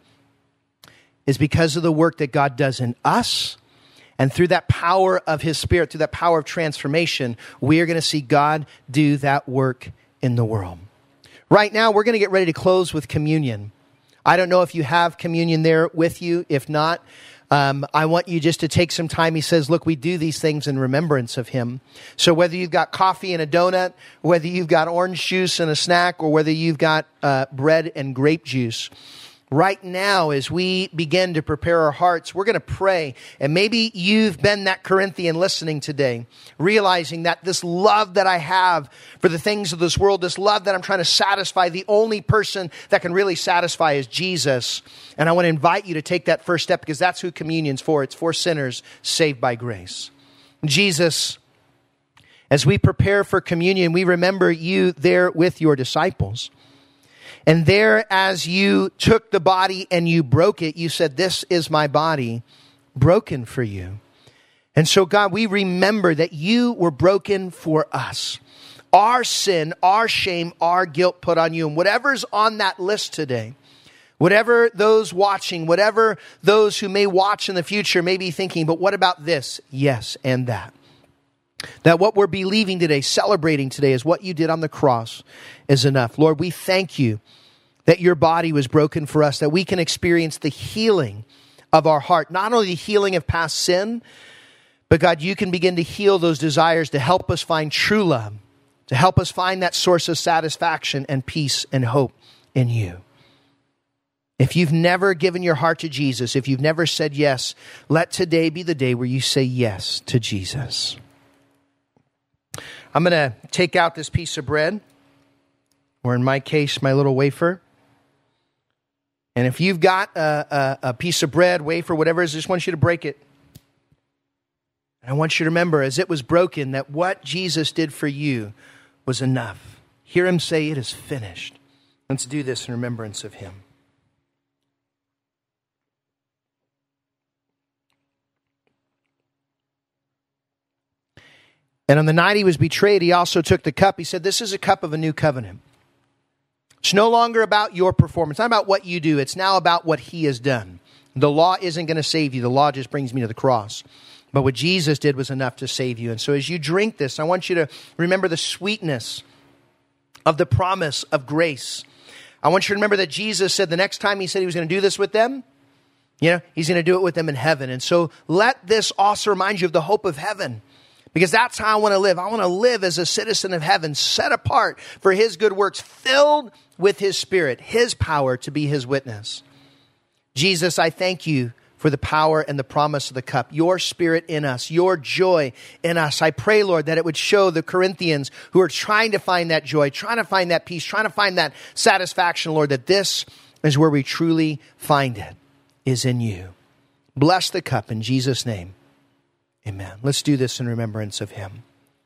is because of the work that God does in us. And through that power of His Spirit, through that power of transformation, we are going to see God do that work in the world. Right now, we're going to get ready to close with communion. I don't know if you have communion there with you. If not, I want you just to take some time. He says, look, we do these things in remembrance of Him. So whether you've got coffee and a donut, whether you've got orange juice and a snack, or whether you've got bread and grape juice, right now, as we begin to prepare our hearts, we're going to pray. And maybe you've been that Corinthian listening today, realizing that this love that I have for the things of this world, this love that I'm trying to satisfy, the only person that can really satisfy is Jesus. And I want to invite you to take that first step, because that's who communion's for. It's for sinners saved by grace. Jesus, as we prepare for communion, we remember you there with your disciples. And there, as you took the body and you broke it, you said, this is my body broken for you. And so, God, we remember that you were broken for us. Our sin, our shame, our guilt put on you. And whatever's on that list today, whatever those watching, whatever those who may watch in the future may be thinking, but what about this? Yes, and that. That what we're believing today, celebrating today, is what you did on the cross is enough. Lord, we thank you that your body was broken for us, that we can experience the healing of our heart. Not only the healing of past sin, but God, you can begin to heal those desires to help us find true love, to help us find that source of satisfaction and peace and hope in you. If you've never given your heart to Jesus, if you've never said yes, let today be the day where you say yes to Jesus. I'm going to take out this piece of bread, or in my case, my little wafer. And if you've got a piece of bread, wafer, whatever it is, I just want you to break it. And I want you to remember, as it was broken, that what Jesus did for you was enough. Hear Him say, it is finished. Let's do this in remembrance of Him. And on the night He was betrayed, He also took the cup. He said, this is a cup of a new covenant. It's no longer about your performance, not about what you do. It's now about what He has done. The law isn't going to save you. The law just brings me to the cross. But what Jesus did was enough to save you. And so as you drink this, I want you to remember the sweetness of the promise of grace. I want you to remember that Jesus said the next time He said He was going to do this with them, He's going to do it with them in heaven. And so let this also remind you of the hope of heaven. Because that's how I want to live. I want to live as a citizen of heaven, set apart for His good works, filled with His Spirit, His power to be His witness. Jesus, I thank you for the power and the promise of the cup, your Spirit in us, your joy in us. I pray, Lord, that it would show the Corinthians who are trying to find that joy, trying to find that peace, trying to find that satisfaction, Lord, that this is where we truly find it, is in you. Bless the cup in Jesus' name. Amen. Let's do this in remembrance of Him.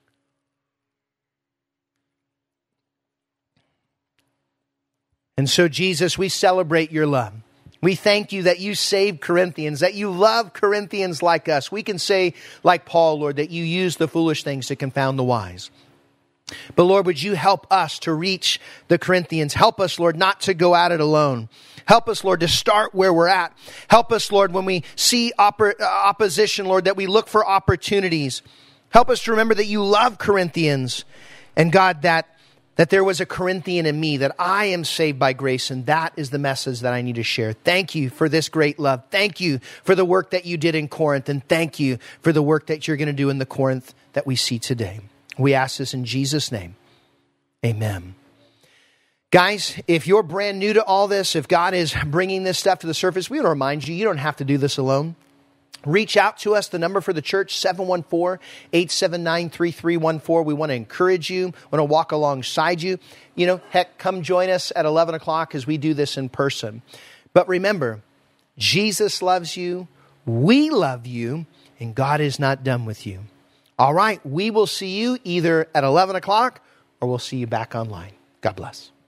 And so, Jesus, we celebrate your love. We thank you that you saved Corinthians, that you love Corinthians like us. We can say, like Paul, Lord, that you use the foolish things to confound the wise. But Lord, would you help us to reach the Corinthians? Help us, Lord, not to go at it alone. Help us, Lord, to start where we're at. Help us, Lord, when we see opposition, Lord, that we look for opportunities. Help us to remember that you love Corinthians. And God, that there was a Corinthian in me, that I am saved by grace. And that is the message that I need to share. Thank you for this great love. Thank you for the work that you did in Corinth. And thank you for the work that you're going to do in the Corinth that we see today. We ask this in Jesus' name. Amen. Guys, if you're brand new to all this, if God is bringing this stuff to the surface, we want to remind you, you don't have to do this alone. Reach out to us. The number for the church, 714-879-3314. We want to encourage you. We want to walk alongside you. Heck, come join us at 11 o'clock as we do this in person. But remember, Jesus loves you, we love you, and God is not done with you. All right, we will see you either at 11 o'clock or we'll see you back online. God bless.